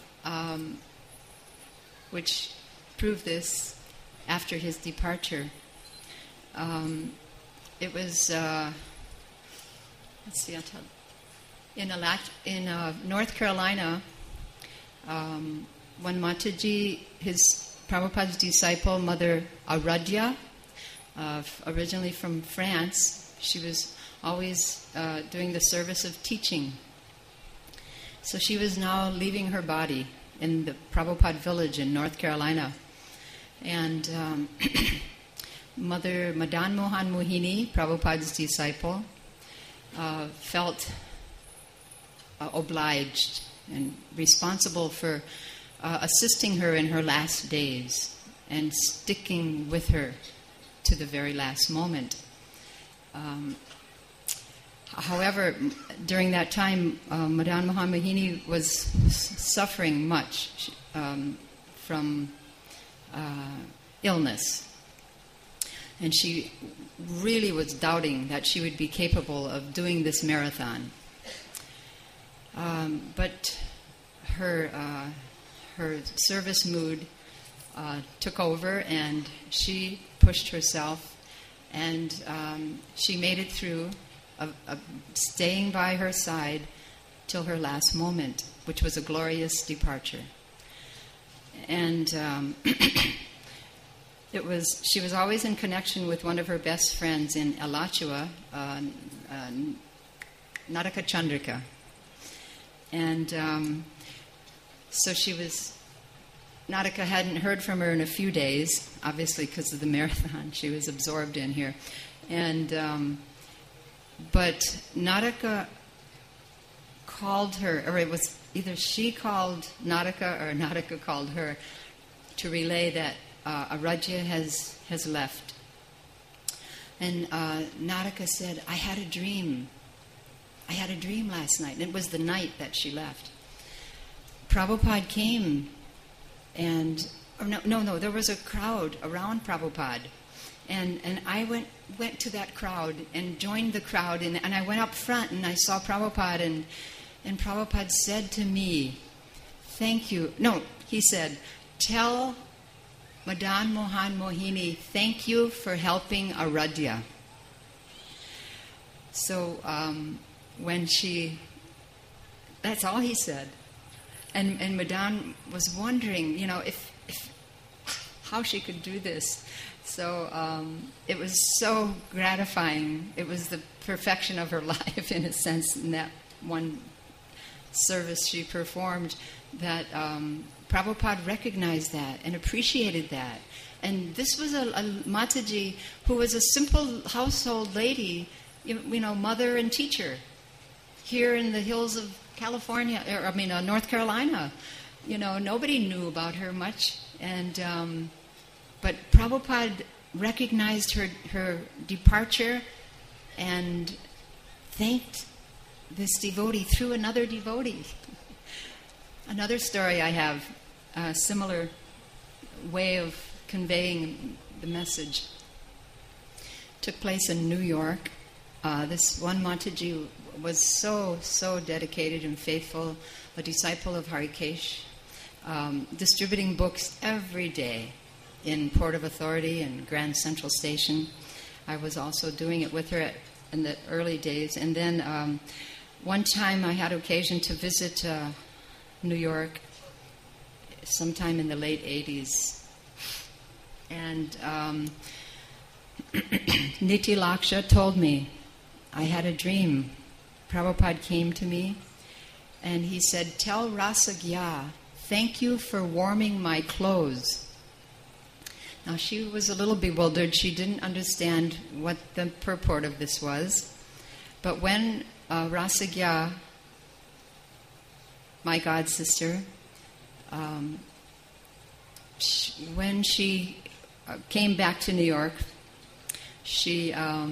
Speaker 5: which prove this after his departure. It was, let's see, I'll tell you. In North Carolina, when Mataji, his Prabhupada's disciple, Mother Aradhya, originally from France, she was always doing the service of teaching. So she was now leaving her body in the Prabhupada village in North Carolina. And Mother Madan Mohan Mohini, Prabhupada's disciple, felt obliged and responsible for assisting her in her last days and sticking with her to the very last moment. However, during that time, Madan Mohan Mohini was suffering much from illness. And she really was doubting that she would be capable of doing this marathon. But her service mood took over, and she pushed herself, and she made it through, staying by her side till her last moment, which was a glorious departure. And she was always in connection with one of her best friends in Alachua, Naraka Chandrika. And so Naraka hadn't heard from her in a few days, obviously because of the marathon she was absorbed in here. And but Naraka called her, or it was either she called Naraka or Naraka called her to relay that Aradhya has left. And Naraka said, I had a dream last night. And it was the night that she left. Prabhupada came, and there was a crowd around Prabhupada. And I went to that crowd and joined the crowd, and I went up front and I saw Prabhupada, and Prabhupada said to me, thank you. No, he said, tell Madan Mohan Mohini, thank you for helping Aradhya. So that's all he said. And Madan was wondering, if how she could do this. So it was so gratifying. It was the perfection of her life, in a sense, in that one service she performed, that Prabhupada recognized that and appreciated that. And this was a Mataji who was a simple household lady, mother and teacher, here in the hills of California, North Carolina. Nobody knew about her much. And but Prabhupada recognized her departure and thanked this devotee through another devotee. Another story I have, a similar way of conveying the message, took place in New York. This one Mataji was so dedicated and faithful, a disciple of Harikesh, distributing books every day in Port of Authority and Grand Central Station. I was also doing it with her in the early days. And then one time I had occasion to visit New York sometime in the late 80s. And Niti Laksha told me, I had a dream. Prabhupada came to me and he said, "Tell Rasagya, thank you for warming my clothes." Now she was a little bewildered. She didn't understand what the purport of this was. But when Rasagya, my god sister, when she came back to New York, she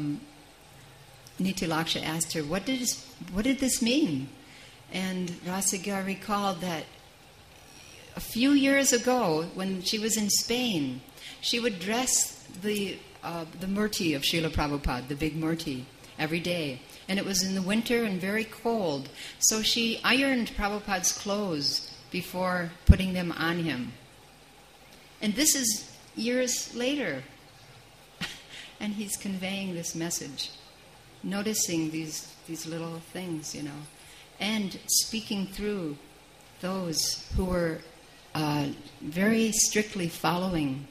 Speaker 5: Niti Laksha asked her, what did this mean? And Rasagya recalled that a few years ago, when she was in Spain, she would dress the murti of Srila Prabhupada, the big murti, every day. And it was in the winter and very cold. So she ironed Prabhupada's clothes before putting them on him. And this is years later. And he's conveying this message, noticing these little things, and speaking through those who were very strictly following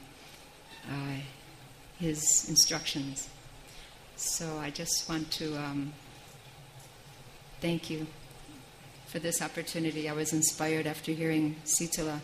Speaker 5: his instructions. So I just want to thank you for this opportunity. I was inspired after hearing Sitala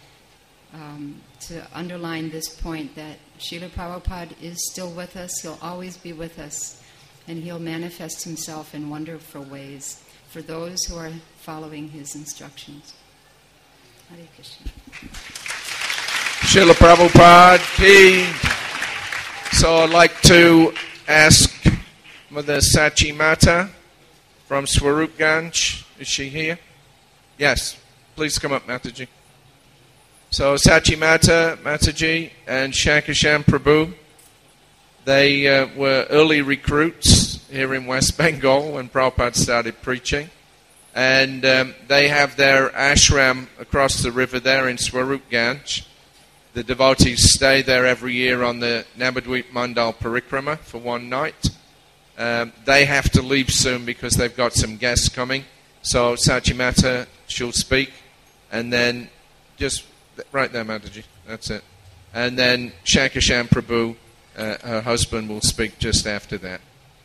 Speaker 5: to underline this point that Srila Prabhupada is still with us, he'll always be with us, and he'll manifest himself in wonderful ways for those who are following his instructions. Hare Krishna.
Speaker 1: Srila Prabhupada ki. So I'd like to ask Mother Sachi Mata from Swarupganj. Is she here? Yes. Please come up, Mataji. So Sachi Mata, Mataji, and Shankasham Prabhu, they were early recruits here in West Bengal when Prabhupada started preaching. And they have their ashram across the river there in Swarupganj. The devotees stay there every year on the Navadvip Mandal Parikrama for one night. They have to leave soon because they've got some guests coming. So Sachi Mata, she'll speak. And then just right there, Mataji. That's it. And then Shankasham Prabhu, her husband, will speak just after that.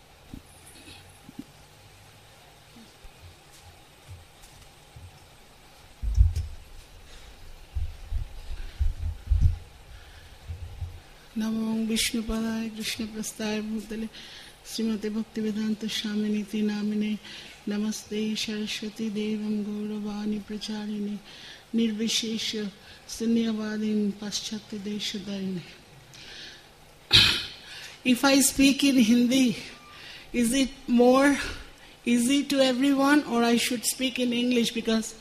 Speaker 6: Namo Vishnupadaya Krishna Prastaya Bhutale Srimate Bhaktivedanta Swaminiti Namine Namaste Saraswati Devam Gauravani Pracharini Nirvishesha Sunyavadin Paschatya Deshadarine. If I speak in Hindi, is it more easy to everyone, or I should speak in English because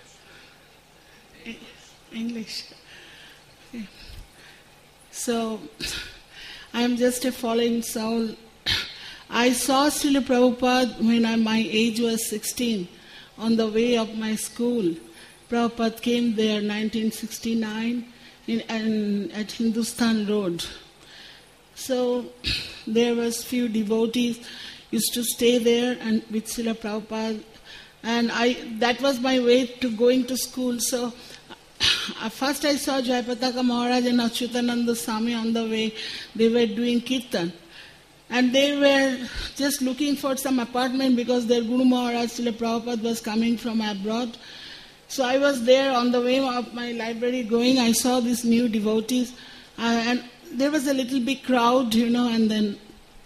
Speaker 6: English? Okay. So, I am just a fallen soul. I saw Srila Prabhupada when my age was 16 on the way of my school. Prabhupada came there in 1969 at Hindustan Road. So there was few devotees used to stay there and with Srila Prabhupada, and that was my way to going to school. So first I saw Jayapataka Maharaj and Achyutananda Swami on the way. They were doing kirtan. And they were just looking for some apartment because their Guru Maharaj, Srila Prabhupada, was coming from abroad. So I was there on the way of my library going. I saw these new devotees, and there was a little big crowd, and then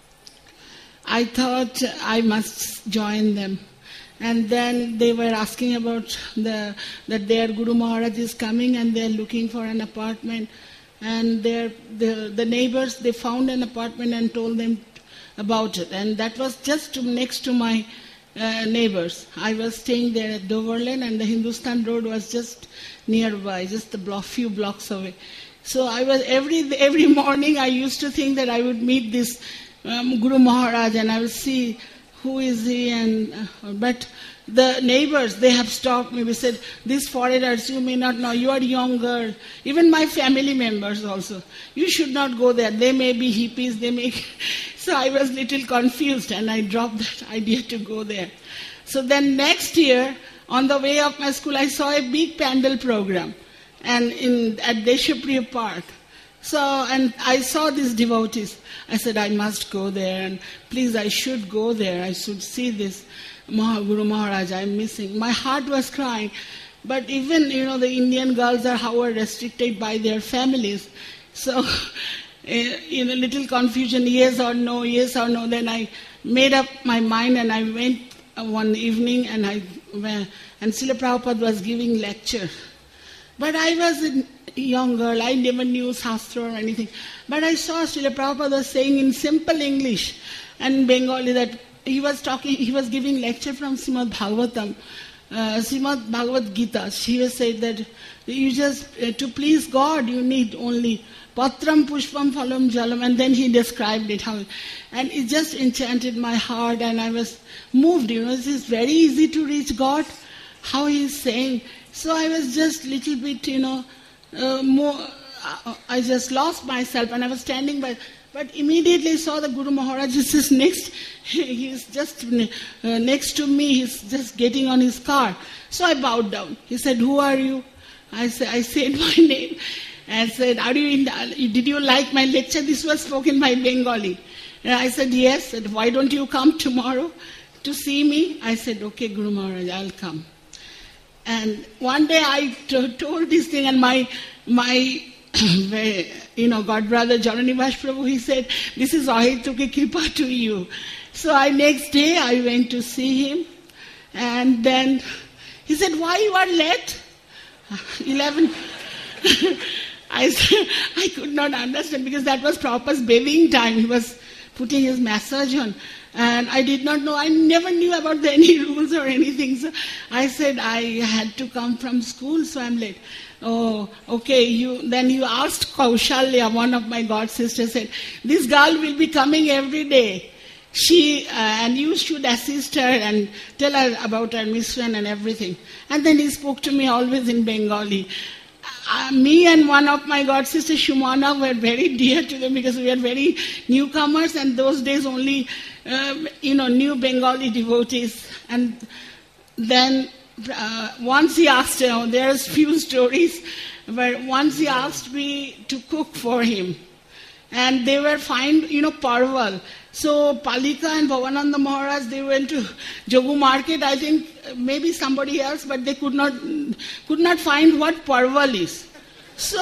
Speaker 6: I thought I must join them. And then they were asking about that their Guru Maharaj is coming and they're looking for an apartment. And the neighbors, they found an apartment and told them about it. And that was just next to my neighbors. I was staying there at Doverland, and the Hindustan Road was just nearby, just a few blocks away. So I was every morning I used to think that I would meet this Guru Maharaj and I would see who is he, but the neighbors, they have stopped me. We said, these foreigners, you may not know, you are young girl. Even my family members also. You should not go there. They may be hippies, So I was a little confused and I dropped that idea to go there. So then next year, on the way of my school, I saw a big pandal program at Deshapriya Park. And I saw these devotees. I said, I must go there, and please, I should go there. I should see this Guru Maharaj. I'm missing. My heart was crying. But even, the Indian girls are restricted by their families. So, in a little confusion, yes or no. Then I made up my mind and I went one evening and Srila Prabhupada was giving lecture. But I was a young girl, I never knew Shastra or anything. But I saw Srila Prabhupada was saying in simple English and Bengali that he was giving lecture from Srimad Bhagavatam, Srimad Bhagavad Gita. He was saying that you just, to please God, you need only Patram Pushpam Phalam Jalam, and then he described it, and it just enchanted my heart, and I was moved, this is very easy to reach God, how he is saying. So I was just little bit, I just lost myself, and I was standing by, but immediately saw the Guru Maharaj is next, he's just next to me, he's just getting on his car. So I bowed down. He said, who are you? I said my name. And said, did you like my lecture? This was spoken by Bengali. And I said, yes. Said, why don't you come tomorrow to see me? I said, okay, Guru Maharaj, I'll come. And one day I told this thing, and my God brother Jananivash Prabhu, he said, this is Ahituki Kripa to you. So next day I went to see him, and then he said, why you are late? 11. I could not understand, because that was Prabhupada's bathing time. He was putting his massage on. And I did not know, I never knew about any rules or anything. So I said, I had to come from school, so I'm late. Oh, okay. Then you asked Kaushalya, one of my god sisters, said, this girl will be coming every day. And you should assist her and tell her about her mission and everything. And then he spoke to me always in Bengali. Me and one of my god sisters, Shumana, were very dear to them because we were very newcomers, and those days only, new Bengali devotees. And then once he asked, there's few stories, where once he asked me to cook for him. And they were fine, parval. So Palika and Bhavananda Maharaj, they went to Jogu market, I think maybe somebody else, but they could not find what parval is. So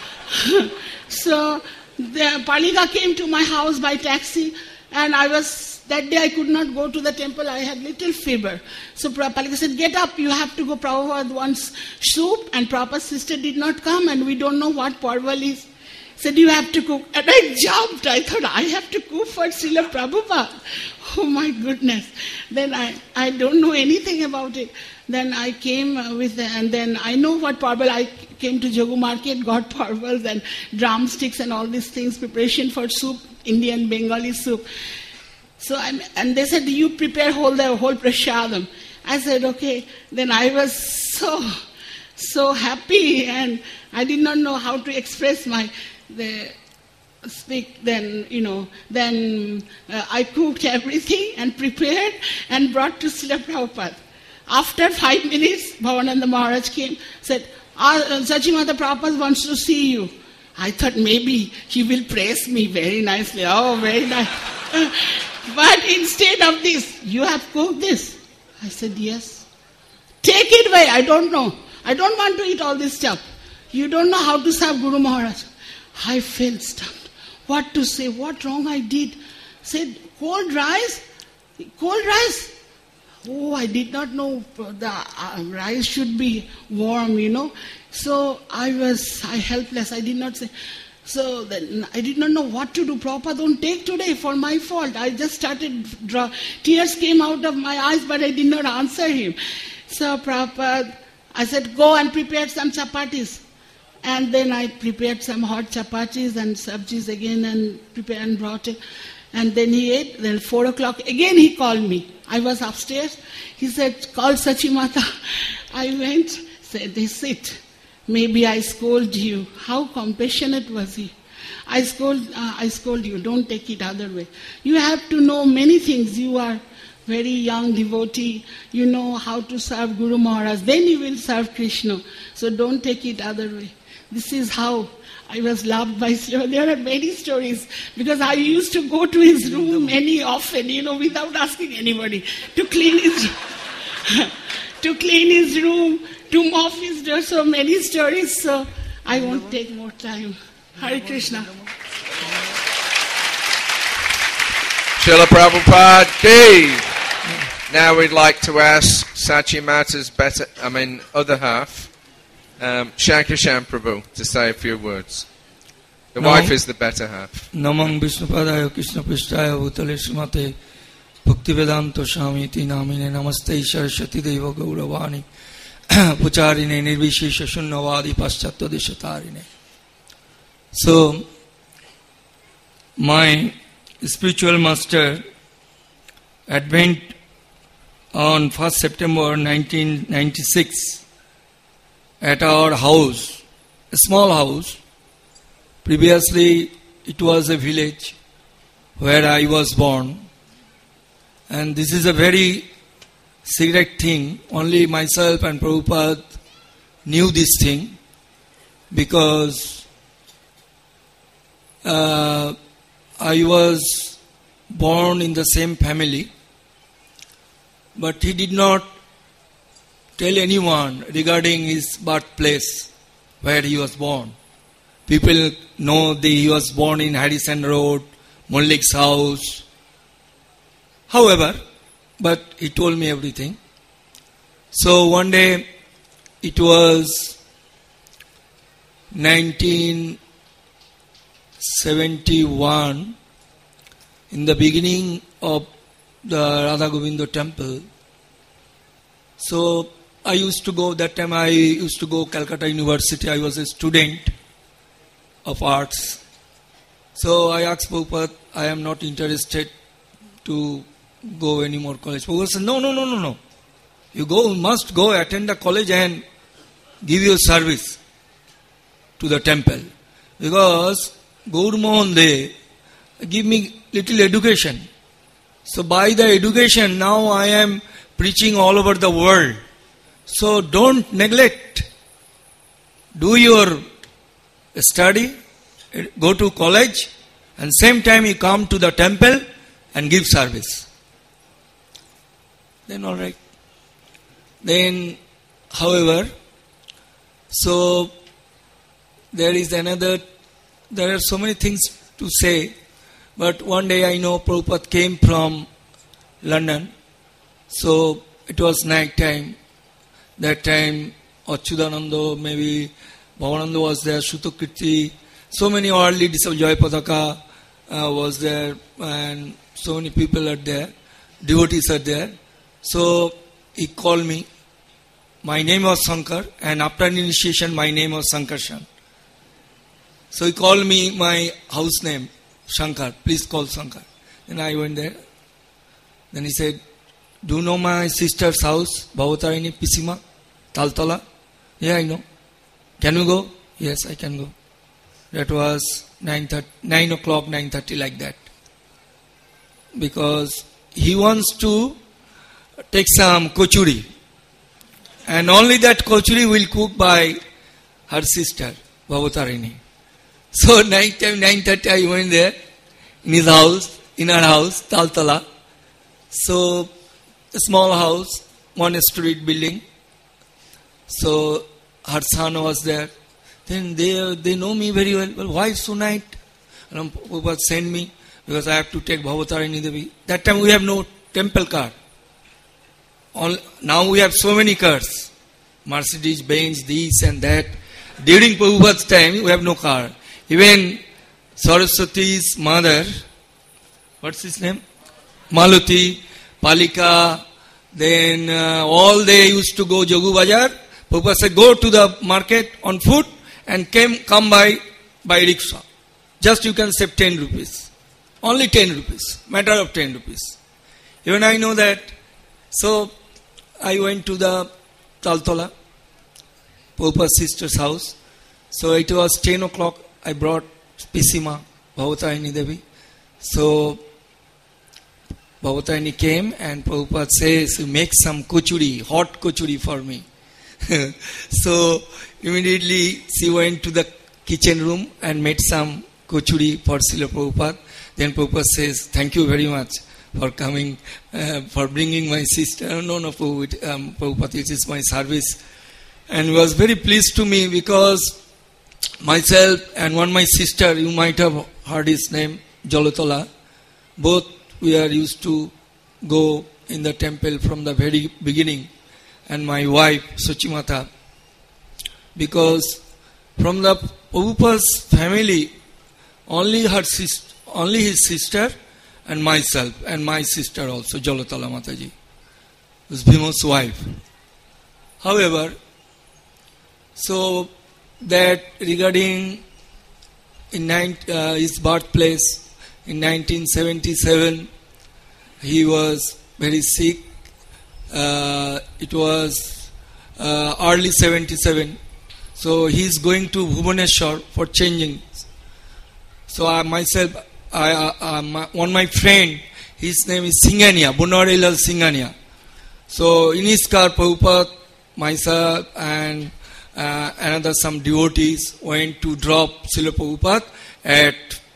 Speaker 6: the Palika came to my house by taxi, and that day I could not go to the temple, I had little fever. So Palika said, get up, you have to go. Prabhupada wants soup, and Prabhupada's sister did not come, and we don't know what parval is. Said, you have to cook. And I jumped. I thought, I have to cook for Srila Prabhupada. Oh my goodness. Then I don't know anything about it. Then I came and then I know what parval. I came to Jogu market, got parvals and drumsticks and all these things, preparation for soup, Indian Bengali soup. So and they said, you prepare the whole prasadam. I said, okay. Then I was so happy, and I did not know how to express then I cooked everything and prepared and brought to Srila Prabhupada. After 5 minutes, Bhavananda Maharaj came, said, Sachimata Prabhupada wants to see you. I thought maybe he will praise me very nicely. Oh, very nice. But instead of this, you have cooked this. I said, yes. Take it away, I don't know. I don't want to eat all this stuff. You don't know how to serve Guru Maharaj. I felt stumped. What to say? What wrong I did? Said, cold rice? Cold rice? Oh, I did not know the rice should be warm, So I helpless. I did not say. So then I did not know what to do. Prabhupada, don't take today for my fault. I just started, tears came out of my eyes, but I did not answer him. So Prabhupada, I said, go and prepare some chapatis. And then I prepared some hot chapatis and sabjis again and prepared and brought it. And then he ate. Then 4 o'clock, again he called me. I was upstairs. He said, call Sachimata. I went, said, they sit. Maybe I scold you. How compassionate was he? I scold you. Don't take it other way. You have to know many things. You are very young devotee. You know how to serve Guru Maharaj. Then you will serve Krishna. So don't take it other way. This is how I was loved by Srila. There are many stories because I used to go to his room often, without asking anybody to clean his room, to mop his door. So many stories. So I won't take more time. Hare Krishna.
Speaker 1: Srila Prabhupada ki. Now we'd like to ask Sachimata's other half, Shankar Prabhu, to say a few words. The wife is the better half.
Speaker 7: Namang Vishnupadaya Krishna Prishtaya Bhutale Srimate Bhaktivedanta Swamiti Namine Namaste Saraswati Deva Gauravani Pucharine Nirvishesha Shunnavadi Paschatya Deshatarine. So, my spiritual master advent on 1st September 1996 at our house, a small house. Previously, it was a village where I was born. And this is a very secret thing. Only myself and Prabhupada knew this thing because I was born in the same family. But he did not tell anyone regarding his birthplace, where he was born. People know that he was born in Harrison Road, Mullik's house. However, but he told me everything. So one day, it was 1971, in the beginning of the Radha Govinda temple. So I used to go, that time I used to go Calcutta University. I was a student of arts. So I asked Prabhupada, I am not interested to go any more college. Prabhupada said, no. You must go attend the college and give your service to the temple. Because Gaur Mohan De give me little education. So by the education, now I am preaching all over the world. So don't neglect. Do your study, go to college, and same time you come to the temple and give service. Then all right. Then, however, so there are so many things to say, but one day I know Prabhupada came from London, so it was night time. That time, Achyutananda, maybe Bhavananda was there, Shutakirti, so many early disciples, Jai Padaka was there, and so many people are there, devotees are there. So he called me. My name was Shankar, and after initiation, my name was Sankarshan. So he called me my house name, Shankar. Please call Shankar. Then I went there. Then he said, do you know my sister's house, Bhavatarini Pisima, Taltala? Yeah, I know. Can we go? Yes, I can go. That was 9 o'clock, 9:30, like that. Because he wants to take some kochuri. And only that kochuri will cook by her sister, Bhavatarini. So night time, 9:30, I went there, in his house, in her house, Taltala. So, a small house, 1 street building. So, her son was there. Then they know me very well. Well, why so night? And Prabhupada sent me because I have to take Bhavatarini Devi. That time we have no temple car. Now we have so many cars. Mercedes, Benz, this and that. During Prabhupada's time, we have no car. Even Saraswati's mother, what's his name? Maluti, Palika, then all they used to go Jogu Bazaar. Prabhupada said, go to the market on foot and come by rickshaw. Just you can save 10 rupees. Only 10 rupees. Matter of 10 rupees. Even I know that. So I went to the Taltola, Prabhupada's sister's house. So it was 10 o'clock. I brought Pisima, Bhavatarini Devi. So Bhavatarini came and Prabhupada says, make some kochuri, hot kochuri for me. So immediately she went to the kitchen room and made some kochuri for Srila Prabhupada. Then Prabhupada says, thank you very much for coming, for bringing my sister. No, Prabhupada, it is my service. And he was very pleased to me because myself and one my sister, you might have heard his name, Jolotola, both we are used to go in the temple from the very beginning. And my wife, Suchimata, because from the Prabhupada's family, only his sister and myself, and my sister also, Jolotala Mataji, was Bhima's wife. However, so that regarding his birthplace in 1977, he was very sick. It was early 77. So he is going to Bhubaneswar for changing. So one my friend, his name is Singhania, Bunwarilal Singhania. So in his car, Prabhupada, myself and another some devotees went to drop Srila Prabhupada at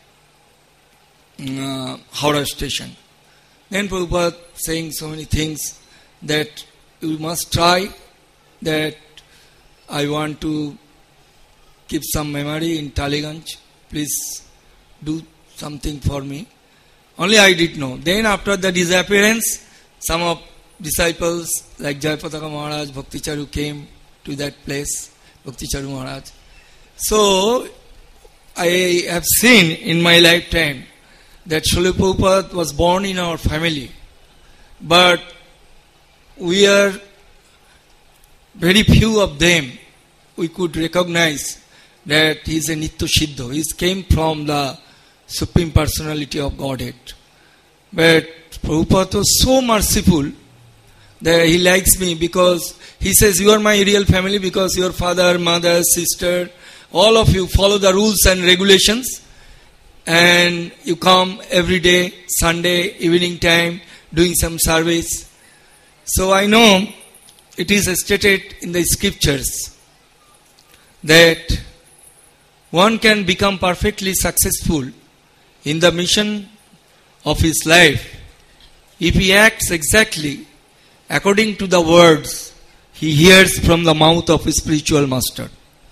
Speaker 7: Howrah station. Then Prabhupada saying so many things that you must try, that I want to keep some memory in Taliganj. Please do something for me. Only I did know. Then after the disappearance, some of disciples like Jayapataka Maharaj, Bhakti Charu came to that place, Bhakti Charu Maharaj. So I have seen in my lifetime that Srila Prabhupada was born in our family. But we are very few of them we could recognize that he is a Nitya Siddha. He came from the Supreme Personality of Godhead. But Prabhupada was so merciful that he likes me because he says, you are my real family because your father, mother, sister, all of you follow the rules and regulations and you come every day, Sunday, evening time, doing some service. So I know it is stated in the scriptures that one can become perfectly successful in the mission of his life if he acts exactly according to the words he hears from the mouth of his spiritual master.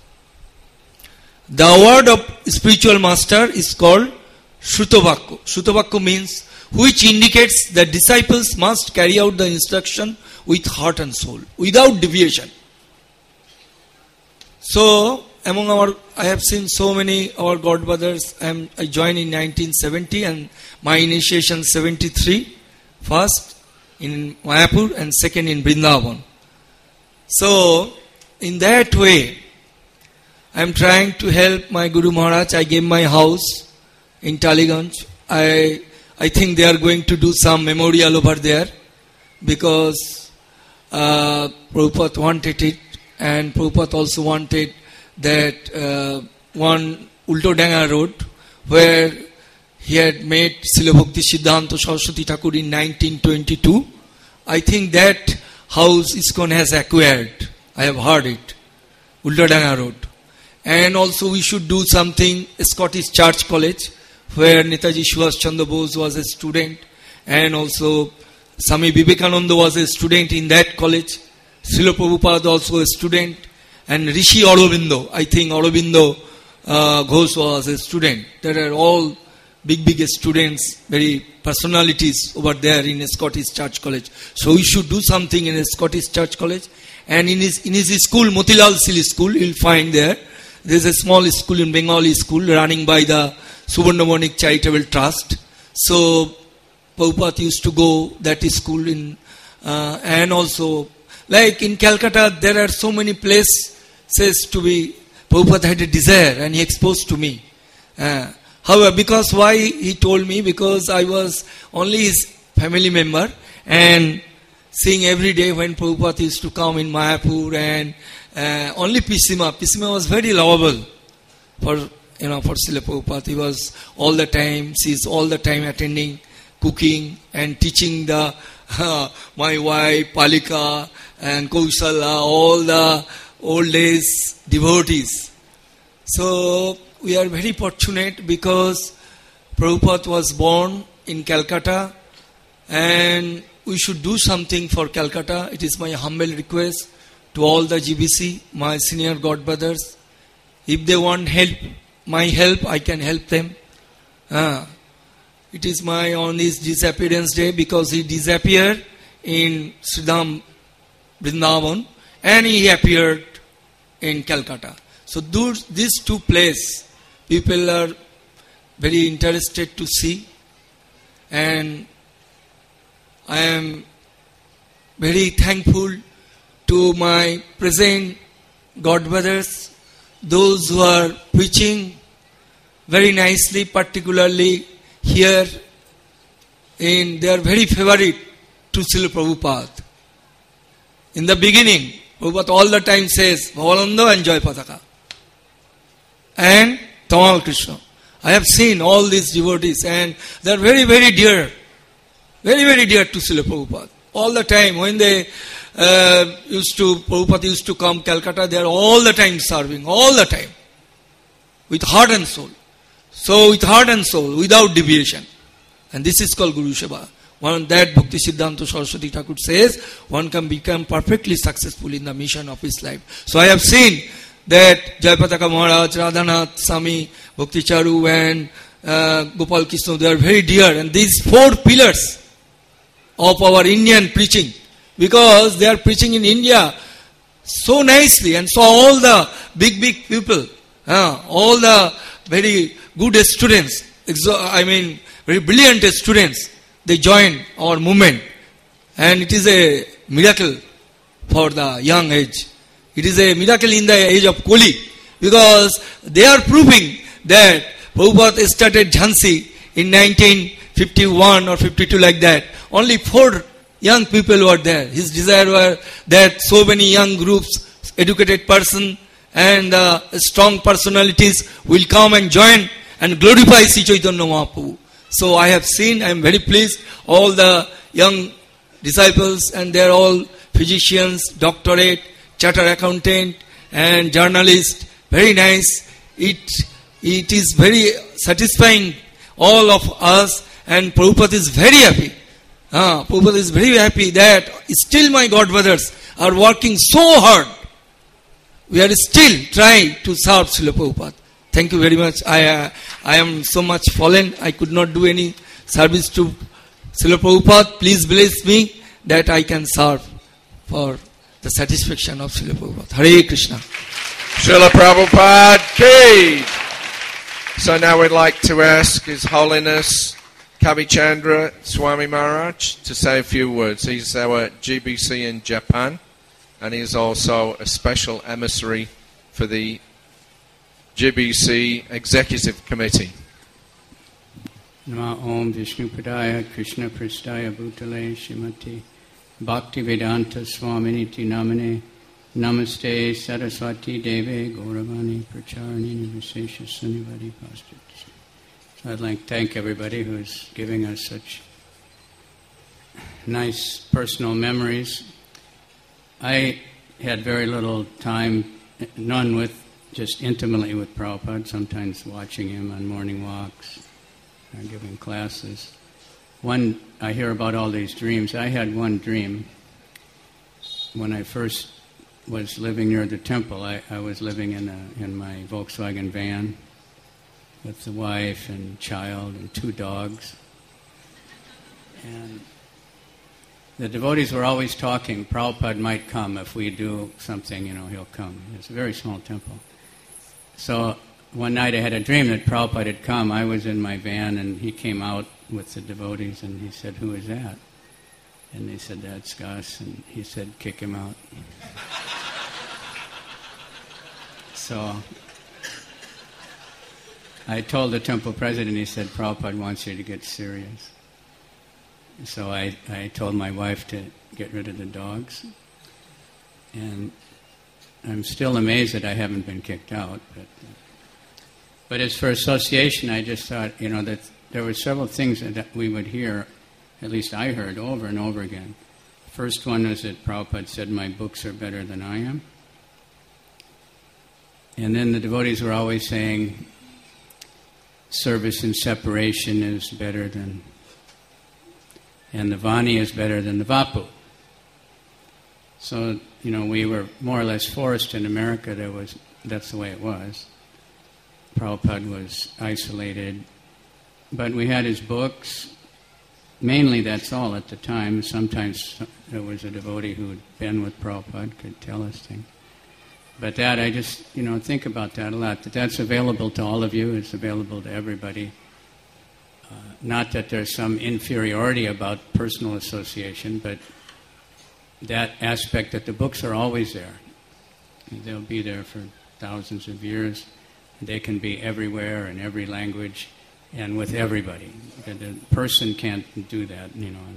Speaker 7: The word of spiritual master is called Shrutavakku. Shrutavakku means which indicates that disciples must carry out the instruction with heart and soul, without deviation. So, I have seen so many our godbrothers. I joined in 1970 and my initiation 73, first in Mayapur and second in Vrindavan. So, in that way, I am trying to help my Guru Maharaj. I gave my house in Taliganj. I think they are going to do some memorial over there because Prabhupada wanted it, and Prabhupada also wanted that one Ultodanga Road where he had met Srila Bhakti Siddhanta Saraswati Thakur in 1922. I think that house ISKCON has acquired. I have heard it. Ultodanga Road. And also we should do something, Scottish Church College, where Netaji Subhash Chandra Bose was a student, and also Swami Vivekananda was a student in that college. Srila Prabhupada also a student, and Rishi Aurobindo. I think Aurobindo Ghosh was a student. There are all big students, very personalities over there in a Scottish Church College. So we should do something in a Scottish Church College. And in his school, Motilal Sili School, you'll find there's a small school in Bengali school running by the Subarnamonik Charitable Trust. So Prabhupada used to go that school in, and also like in Calcutta, there are so many places to be. Prabhupada had a desire and he exposed to me. However, because why he told me? Because I was only his family member and seeing every day when Prabhupada used to come in Mayapur and only Pisima. Pisima was very lovable for Srila Prabhupada. He was all the time, she's all the time attending, cooking and teaching my wife, Palika and Kausala, all the old days devotees. So we are very fortunate because Prabhupada was born in Calcutta and we should do something for Calcutta. It is my humble request to all the GBC, my senior godbrothers. If they want my help, I can help them. It is on his disappearance day because he disappeared in Sridham Vrindavan and he appeared in Calcutta. So these two places, people are very interested to see, and I am very thankful to my present godbrothers, those who are preaching very nicely, particularly here, they are very favorite to Srila Prabhupada. In the beginning, Prabhupada all the time says, Bhavananda and Jai Pataka. And Tamal Krishna. I have seen all these devotees and they are very, very dear. Very, very dear to Srila Prabhupada. All the time when Prabhupada used to come Calcutta, they are all the time serving, all the time. With heart and soul. So with heart and soul, without deviation. And this is called Guru Seva. That Bhakti Siddhanta Saraswati Thakur says, one can become perfectly successful in the mission of his life. So I have seen that Jayapataka Maharaj, Radhanath, Swami, Bhakti Charu and Gopal Krishna, they are very dear. And these 4 pillars of our Indian preaching, because they are preaching in India so nicely, and so all the big people, all the very good students, very brilliant students, they join our movement. And it is a miracle for the young age. It is a miracle in the age of Koli, because they are proving that Prabhupada started Jhansi in 1951 or 52 like that. Only 4 young people were there. His desire was that so many young groups, educated person and strong personalities will come and join and glorify Sri Chaitanya Mahaprabhu. So I have seen, I am very pleased, all the young disciples, and they are all physicians, doctorate, chartered accountant and journalist. Very nice. It is very satisfying, all of us, and Prabhupada is very happy. Prabhupada is very happy that still my godbrothers are working so hard. We are still trying to serve Srila Prabhupada. Thank you very much. I am so much fallen. I could not do any service to Srila Prabhupada. Please bless me that I can serve for the satisfaction of Srila Prabhupada. Hare Krishna.
Speaker 1: Srila Prabhupada ki. So now we'd like to ask His Holiness Kavi Chandra Swami Maharaj to say a few words. He's our GBC in Japan, and he's also a special emissary for the GBC Executive Committee.
Speaker 8: Nama Om Vishnu Padaya Krishna Prasthaya Bhutale Shrimati Bhakti Vedanta Swaminiti Namane Namaste Saraswati Deve Gauravani Pracharani Nivasesha Sunivadi Pastor. So I'd like to thank everybody who is giving us such nice personal memories. I had very little time, none with just intimately with Prabhupada, sometimes watching him on morning walks or giving classes. I hear about all these dreams. I had one dream when I first was living near the temple. I was living in my Volkswagen van with the wife and child and 2 dogs. And the devotees were always talking. Prabhupada might come if we do something, he'll come. It's a very small temple. So one night I had a dream that Prabhupada had come. I was in my van and he came out with the devotees and he said, "Who is that?" And they said, "That's Gus." And he said, "Kick him out." So I told the temple president, he said, "Prabhupada wants you to get serious." So I told my wife to get rid of the dogs. And I'm still amazed that I haven't been kicked out. But as for association, I just thought, that there were several things that we would hear, at least I heard, over and over again. First one was that Prabhupada said, "My books are better than I am." And then the devotees were always saying, service and separation is better than, and the Vani is better than the Vapu. So, we were more or less forced in America. That's the way it was. Prabhupada was isolated. But we had his books. Mainly that's all at the time. Sometimes there was a devotee who had been with Prabhupada, could tell us things. But that, I just, think about that a lot. That's available to all of you. It's available to everybody. Not that there's some inferiority about personal association, but that aspect that the books are always there. They'll be there for thousands of years. They can be everywhere in every language and with everybody. The person can't do that,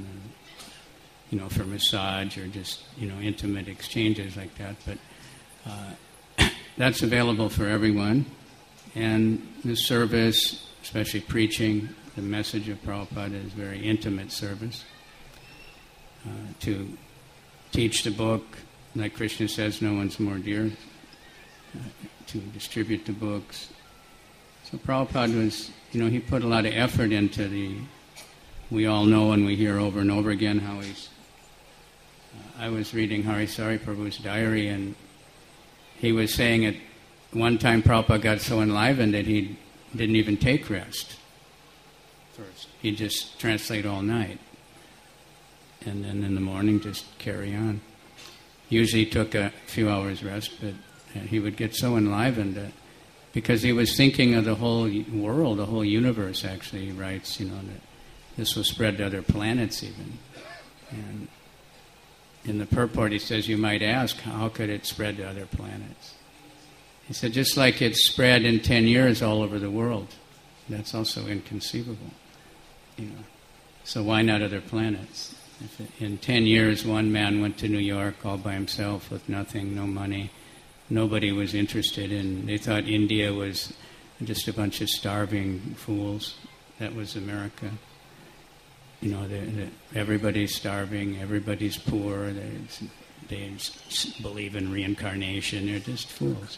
Speaker 8: for massage or just, intimate exchanges like that. But that's available for everyone. And the service, especially preaching, the message of Prabhupada is very intimate service. To teach the book, like Krishna says, no one's more dear. To distribute the books. So Prabhupada was, he put a lot of effort into we all know and we hear over and over again how he's, I was reading Harisari Prabhu's diary, and he was saying at one time Prabhupada got so enlivened that he didn't even take rest first. He'd just translate all night. And then in the morning just carry on. Usually took a few hours rest, but he would get so enlivened because he was thinking of the whole world, the whole universe, actually. He writes, that this will spread to other planets even. And in the purport he says, you might ask, how could it spread to other planets? He said, just like it's spread in 10 years all over the world. That's also inconceivable. So why not other planets? If in 10 years one man went to New York all by himself with nothing, no money, nobody was interested in. They thought India was just a bunch of starving fools. That was America. Everybody's starving, everybody's poor, they believe in reincarnation, they're just fools.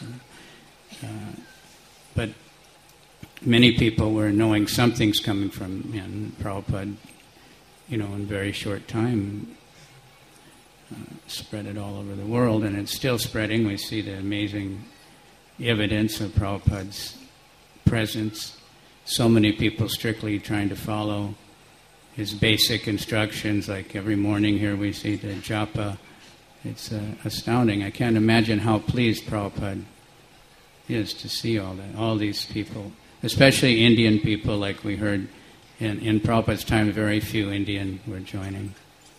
Speaker 8: But many people were knowing something's coming from Prabhupada, in a very short time. Spread it all over the world, and it's still spreading. We see the amazing evidence of Prabhupada's presence. So many people strictly trying to follow his basic instructions, like every morning here we see the japa. It's astounding. I can't imagine how pleased Prabhupada is to see all that, all these people, especially Indian people, like we heard in Prabhupada's time, very few Indian were joining.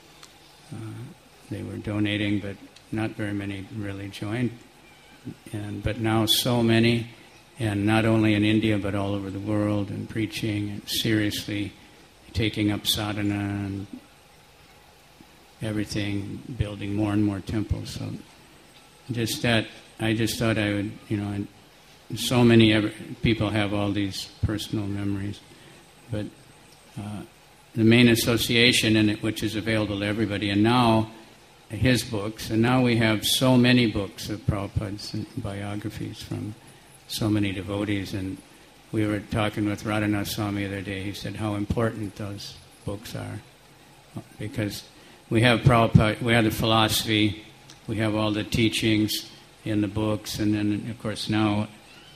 Speaker 8: They were donating, but not very many really joined. But now so many, and not only in India, but all over the world, and preaching, and seriously taking up sadhana and everything, building more and more temples. So just that, I just thought I would, so many people have all these personal memories. But the main association in it, which is available to everybody, and now his books, and now we have so many books of Prabhupada's biographies from so many devotees. And we were talking with Radhanath Swami the other day. He said how important those books are, because we have Prabhupada, we have the philosophy, we have all the teachings in the books, and then, of course, now,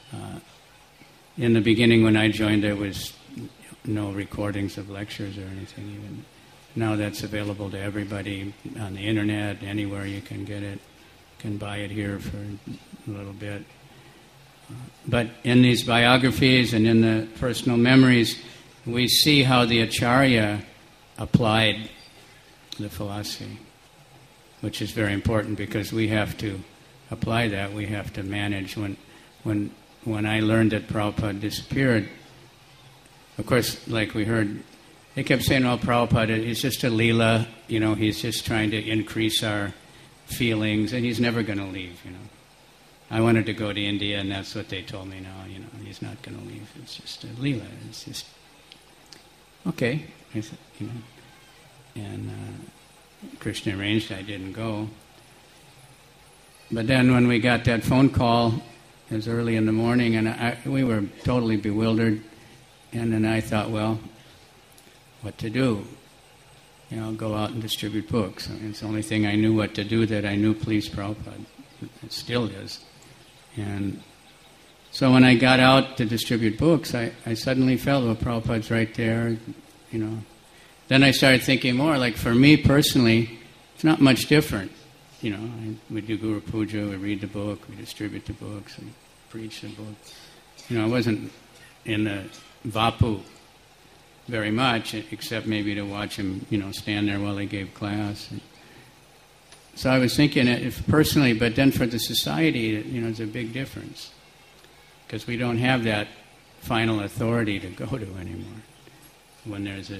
Speaker 8: in the beginning when I joined, there was no recordings of lectures or anything even. Now that's available to everybody on the internet, anywhere you can get it. You can buy it here for a little bit. But in these biographies and in the personal memories, we see how the Acharya applied the philosophy, which is very important because we have to apply that. We have to manage. When I learned that Prabhupada disappeared, of course, like we heard, they kept saying, "Oh, Prabhupada, it's just a Leela. He's just trying to increase our feelings, and he's never going to leave." I wanted to go to India, and that's what they told me now. He's not going to leave. It's just a Leela. It's just okay. And Krishna arranged I didn't go. But then when we got that phone call, it was early in the morning, and we were totally bewildered. And then I thought, well, what to do? Go out and distribute books. It's the only thing I knew what to do that I knew pleased Prabhupada. It still is. And so when I got out to distribute books, I suddenly felt, well, Prabhupada's right there, Then I started thinking more, like for me personally, it's not much different. We do Guru Puja, we read the book, we distribute the books, we preach the book. I wasn't in the Vapu very much, except maybe to watch him, stand there while he gave class. So I was thinking, if personally, but then for the society, it's a big difference. Because we don't have that final authority to go to anymore. When there's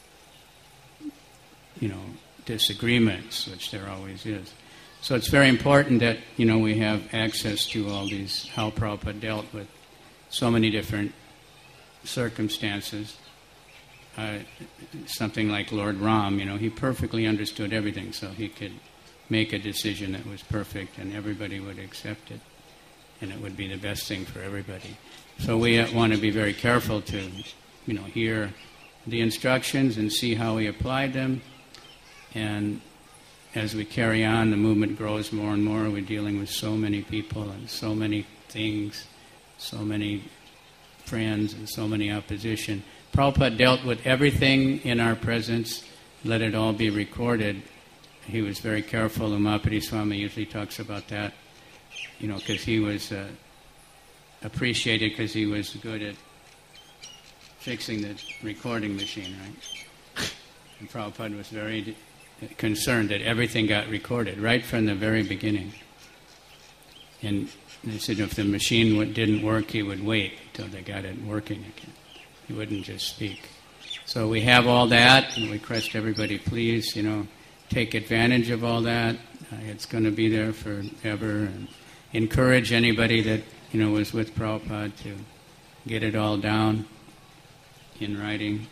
Speaker 8: disagreements, which there always is. So it's very important that, we have access to all these, how Prabhupada dealt with so many different circumstances. Something like Lord Ram, he perfectly understood everything, so he could make a decision that was perfect and everybody would accept it, and it would be the best thing for everybody. So we want to be very careful to, hear the instructions and see how he applied them. And as we carry on, the movement grows more and more. We're dealing with so many people and so many things, so many friends and so many opposition. Prabhupada dealt with everything in our presence, let it all be recorded. He was very careful. Umapati Swami usually talks about that, because he was appreciated because he was good at fixing the recording machine, right? And Prabhupada was very concerned that everything got recorded right from the very beginning. And they said if the machine didn't work, he would wait until they got it working again. He wouldn't just speak. So we have all that, and we request everybody please, take advantage of all that. It's going to be there forever. And encourage anybody that, was with Prabhupada to get it all down in writing.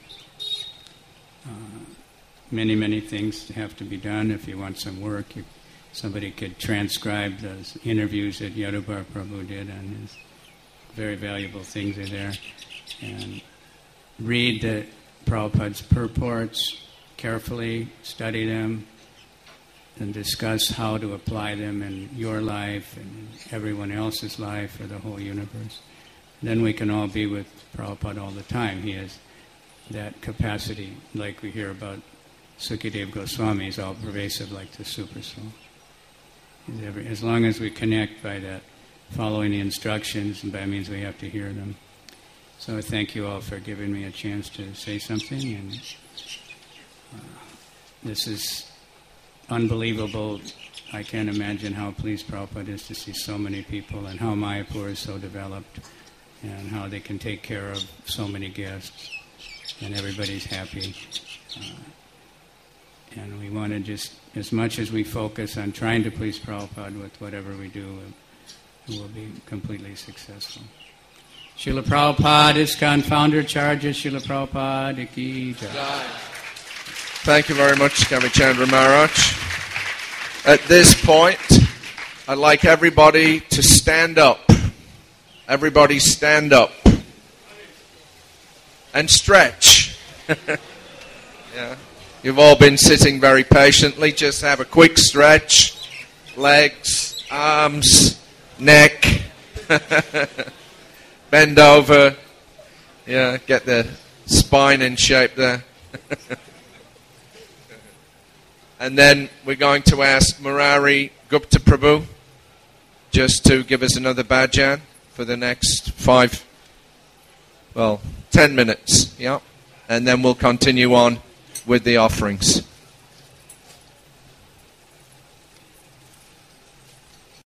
Speaker 8: Many, many things have to be done. If you want some work, somebody could transcribe those interviews that Yadubhar Prabhu did on his very valuable things are there. And read the Prabhupada's purports carefully, study them, and discuss how to apply them in your life and everyone else's life or the whole universe. Then we can all be with Prabhupada all the time. He has that capacity, like we hear about Sukadeva Goswami, is all pervasive like the Super Soul. As long as we connect by that, following the instructions, and by means we have to hear them. So thank you all for giving me a chance to say something. And this is unbelievable. I can't imagine how pleased Prabhupada is to see so many people and how Mayapur is so developed and how they can take care of so many guests and everybody's happy. And we want to just, as much as we focus on trying to please Prabhupada with whatever we do, we will be completely successful. Srila Prabhupada, ISKCON founder, charges Srila Prabhupada ki jai.
Speaker 1: Thank you very much, Kavichandra Maharaj. At this point, I'd like everybody to stand up. Everybody stand up. And stretch. Yeah. You've all been sitting very patiently. Just have a quick stretch. legs, arms, neck. Bend over. Yeah, get the spine in shape there. And then we're going to ask Murari Gupta Prabhu just to give us another bhajan for the next 10 minutes. Yeah. And then we'll continue on with the offerings.